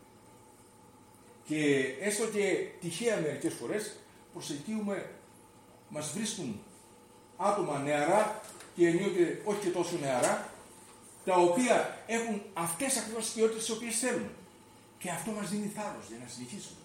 Και έστω και τυχαία μερικές φορές προσελκύουμε, μας βρίσκουν άτομα νεαρά και ενίοτε όχι και τόσο νεαρά, τα οποία έχουν αυτές ακριβώς τις ποιότητες τις οποίες θέλουμε. Και αυτό μας δίνει θάρρος για να συνεχίσουμε.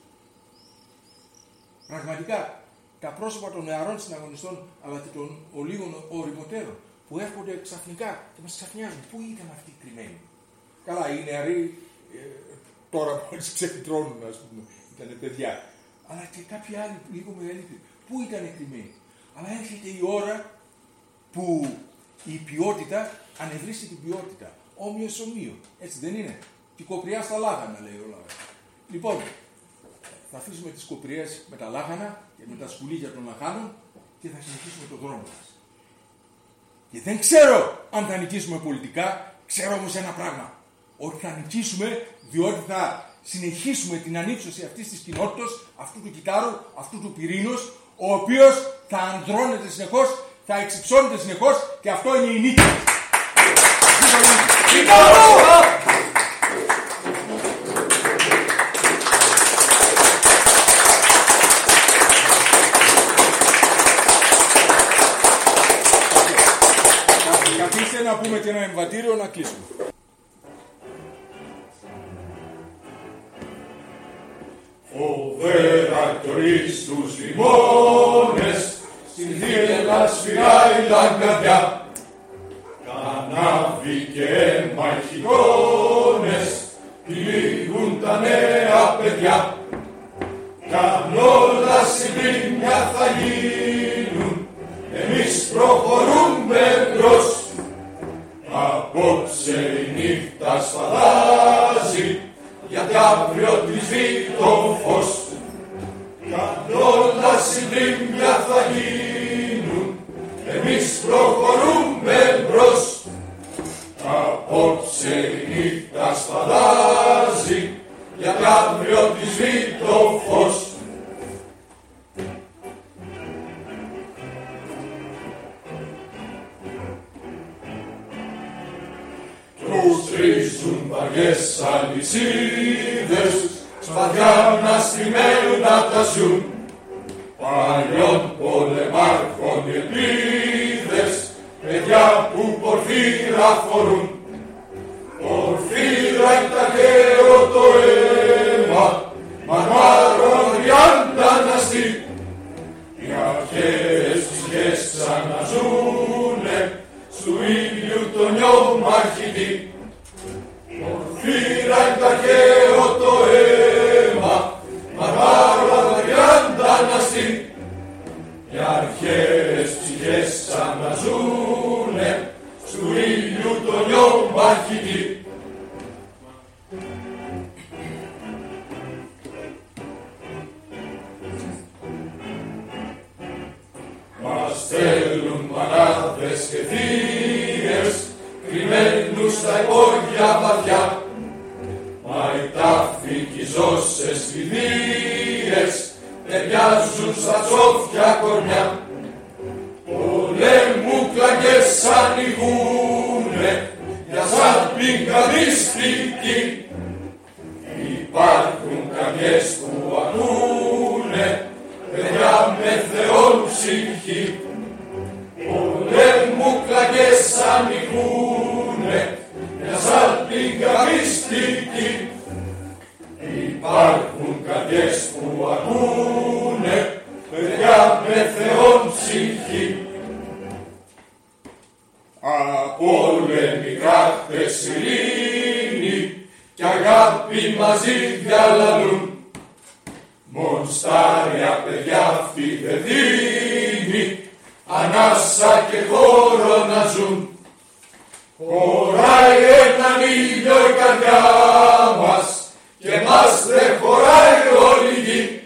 Πραγματικά, τα πρόσωπα των νεαρών συναγωνιστών, αλλά και των ολίγων οριμωτέρων, που έρχονται ξαφνικά και μας ξαφνιάζουν. Πού ήταν αυτοί οι κρυμμένοι? Καλά, οι νεαροί τώρα μόλις ξεφυτρώνουν, ας πούμε, ήταν παιδιά. Αλλά και κάποιοι άλλοι λίγο μεγαλύτεροι. Πού ήταν κρυμμένοι? Αλλά έρχεται η ώρα που η ποιότητα ανεβρίσκει την ποιότητα. Όμοιος ομοίο. Έτσι δεν είναι? Την κοπριά στα λάχανα, λέει ο λαός. Λοιπόν, θα αφήσουμε τις κοπριές με τα λάχανα και με τα σκουλίκια των λαχάνων και θα συνεχίσουμε τον δρόμο μας. Και δεν ξέρω αν θα νικήσουμε πολιτικά, ξέρω όμως ένα πράγμα. Ότι θα νικήσουμε διότι θα συνεχίσουμε την ανύψωση αυτής της κοινότητας, αυτού του κυτάρου, αυτού του πυρήνους, ο οποίος θα ανδρώνεται συνεχώς, θα εξυψώνεται συνεχώς και αυτό είναι η νίκη. Καθίστε να πούμε και ένα εμβατήριο να κλείσουμε. Φοβέρα τρεις τους λιμόνες, στην θύελα σφυράει λαγκαδιά. Κανάβι και αίμα οι χειτώνες, τυλίγουν τα νέα παιδιά. Κι αν όλα συμπρίμια θα γίνουν, εμείς προχωρούμε μπρος. Απόψε η νύχτα σφαδάζει, γιατί αύριο της δει το φως. Κι αν όλα συμπρίμια θα γίνουν, εμείς προχωρούμε μπρος. Απόψε η νύχτα σφαδάζει, γιατί αύριο της δει το φως. Τους τρίζουν βαριές αλυσίδες, σπαθιά αναστημένα τα ζουν. Παλιών πολεμάρχων οι ελπίδες, παιδιά που πορφύρα φορούν. Πορφύρα είναι τα αρχαίο το αίμα, μαρμάρων 30 να στείλει. Οι αρχαίες ψυχές ξαναζούνε, στου ήλιου το νιώμα αρχιδί. Πορφύρα είναι τα αρχαίο το αίμα, μαρμάρων 30 να στείλει. Οι αρχαίες ψυχές ξαναζούνε, στου ήλιου το νιώμα αρχιδί. Μας θέλουν μανάδες και θείες, κρυμμένους στα υπόγεια βαθιά. Μα οι τάφοι κι οι ζώσες κηδείες ταιριάζουν στα τσόφια κορμιά. Πολέμου κλαγκές ανοιγούνε για σαν πίγκα μυστική. Υπάρχουν καρδιές που ακούνε παιδιά με Θεόν ψυχή. Πολέμου κλαγκές ανοιγούνε για σαν πίγκα μυστική. Υπάρχουν καρδιές που ακούνε παιδιά με Θεόν ψυχή. Πόλεμοι κράχτες ειρήνη κι αγάπη μαζί διαλαλούν. Μονστάρια παιδιά αυτή δεν δίνει ανάσα και χώρο να ζουν. Χωράει έναν ήλιο η καρδιά μας και μας δεν χωράει όλη γη.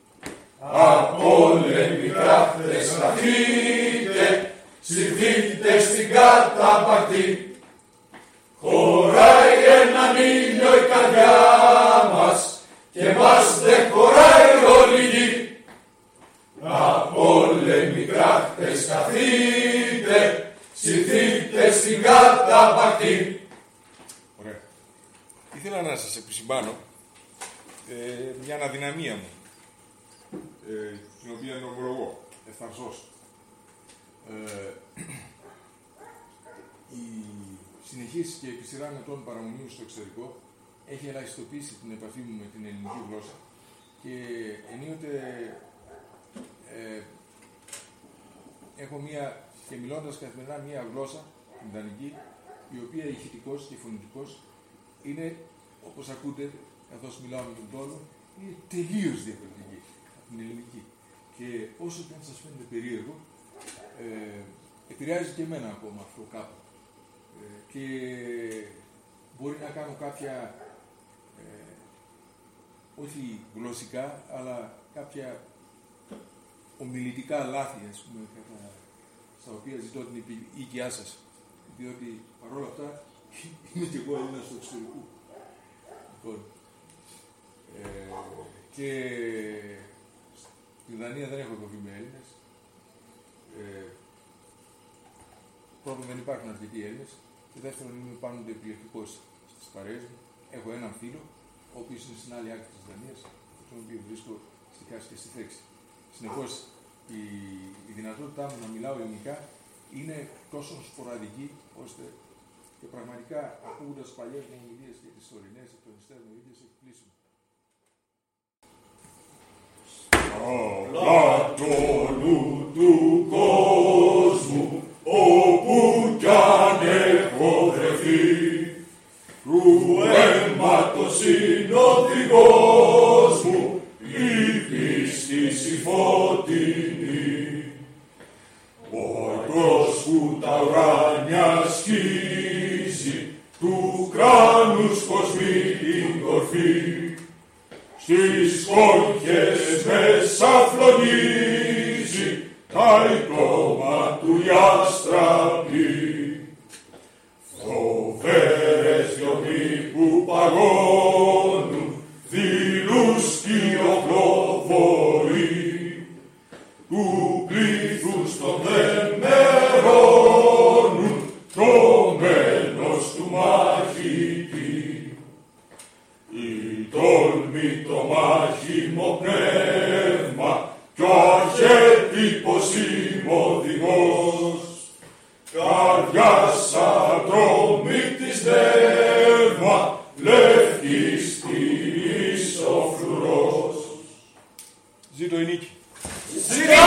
Απόλεμοι κράχτες καθείτε, συρθείτε στην καταπακτή. Χωράει έναν ήλιο η καρδιά μας και μας δεν χωράει όλη γη. Απόλεμοι κράχτες καθείτε, συρθείτε στην καταπακτή. Ωραία. Ήθελα να σας επισημάνω μια αδυναμία μου, την οποία ομολογώ ευθαρσώς. Η συνεχής και επί σειρά ετών παραμονή στο εξωτερικό έχει ελαχιστοποιήσει την επαφή μου με την ελληνική γλώσσα και ενίοτε έχω και μιλώντας καθημερινά μία γλώσσα, την ιδανική, η οποία ηχητικός και φωνητικός είναι, όπως ακούτε, καθώς μιλάω με τον τόνο, είναι τελείως διαφορετική από την ελληνική. Και όσο και αν σας φαίνεται περίεργο, επηρεάζει και εμένα ακόμα αυτό κάπου. Και μπορεί να κάνω κάποια, όχι γλωσσικά, αλλά κάποια ομιλητικά λάθη, ας πούμε, στα οποία ζητώ την οίκειά σας. Διότι παρόλα αυτά είμαι και εγώ Έλληνας του εξωτερικού. Λοιπόν, και στην Δανία δεν έχω επαφή με Έλληνες. Πρώτον, δεν υπάρχουν αρκετοί Έλληνες. Και δεύτερον, είμαι πάντοτε επιλεκτικός στις παρέες μου. Έχω έναν φίλο, ο οποίος είναι στην άλλη άκρη της Δανίας, τον οποίο βρίσκω στη κάση και στη θέξη. Συνεπώς, η δυνατότητά μου να μιλάω ελληνικά είναι τόσο σποραδική, ώστε και πραγματικά ακούγοντας παλιές μου ομιλίες και τις τωρινές εκ των υστέρων ίδιες εκπλήσουν. Πλάτωνου του κόσμου, όπου κι αν έχω βρεθεί, του αίματος είναι ο οδηγός μου, η πίστη η φωτεινή. Ο ορκός που τα ουράνια σκίζει, του κράνους κοσμεί την κορφή, στις σκόνχες μέσα φλονίζει, καηκόμα του γιαστραπή. Φοβέρες διωγμοί που παγώνουν, δειλούς κυροκλοφορεί, του πλήθους των δεν μερώνουν, το μέλος του μαχητή. Η τόλμη των οδηγός, καρδιάς ατρομήτης νεύμα, λευκής ο φρουρός. Ζήτω η νίκη. Ζήτω!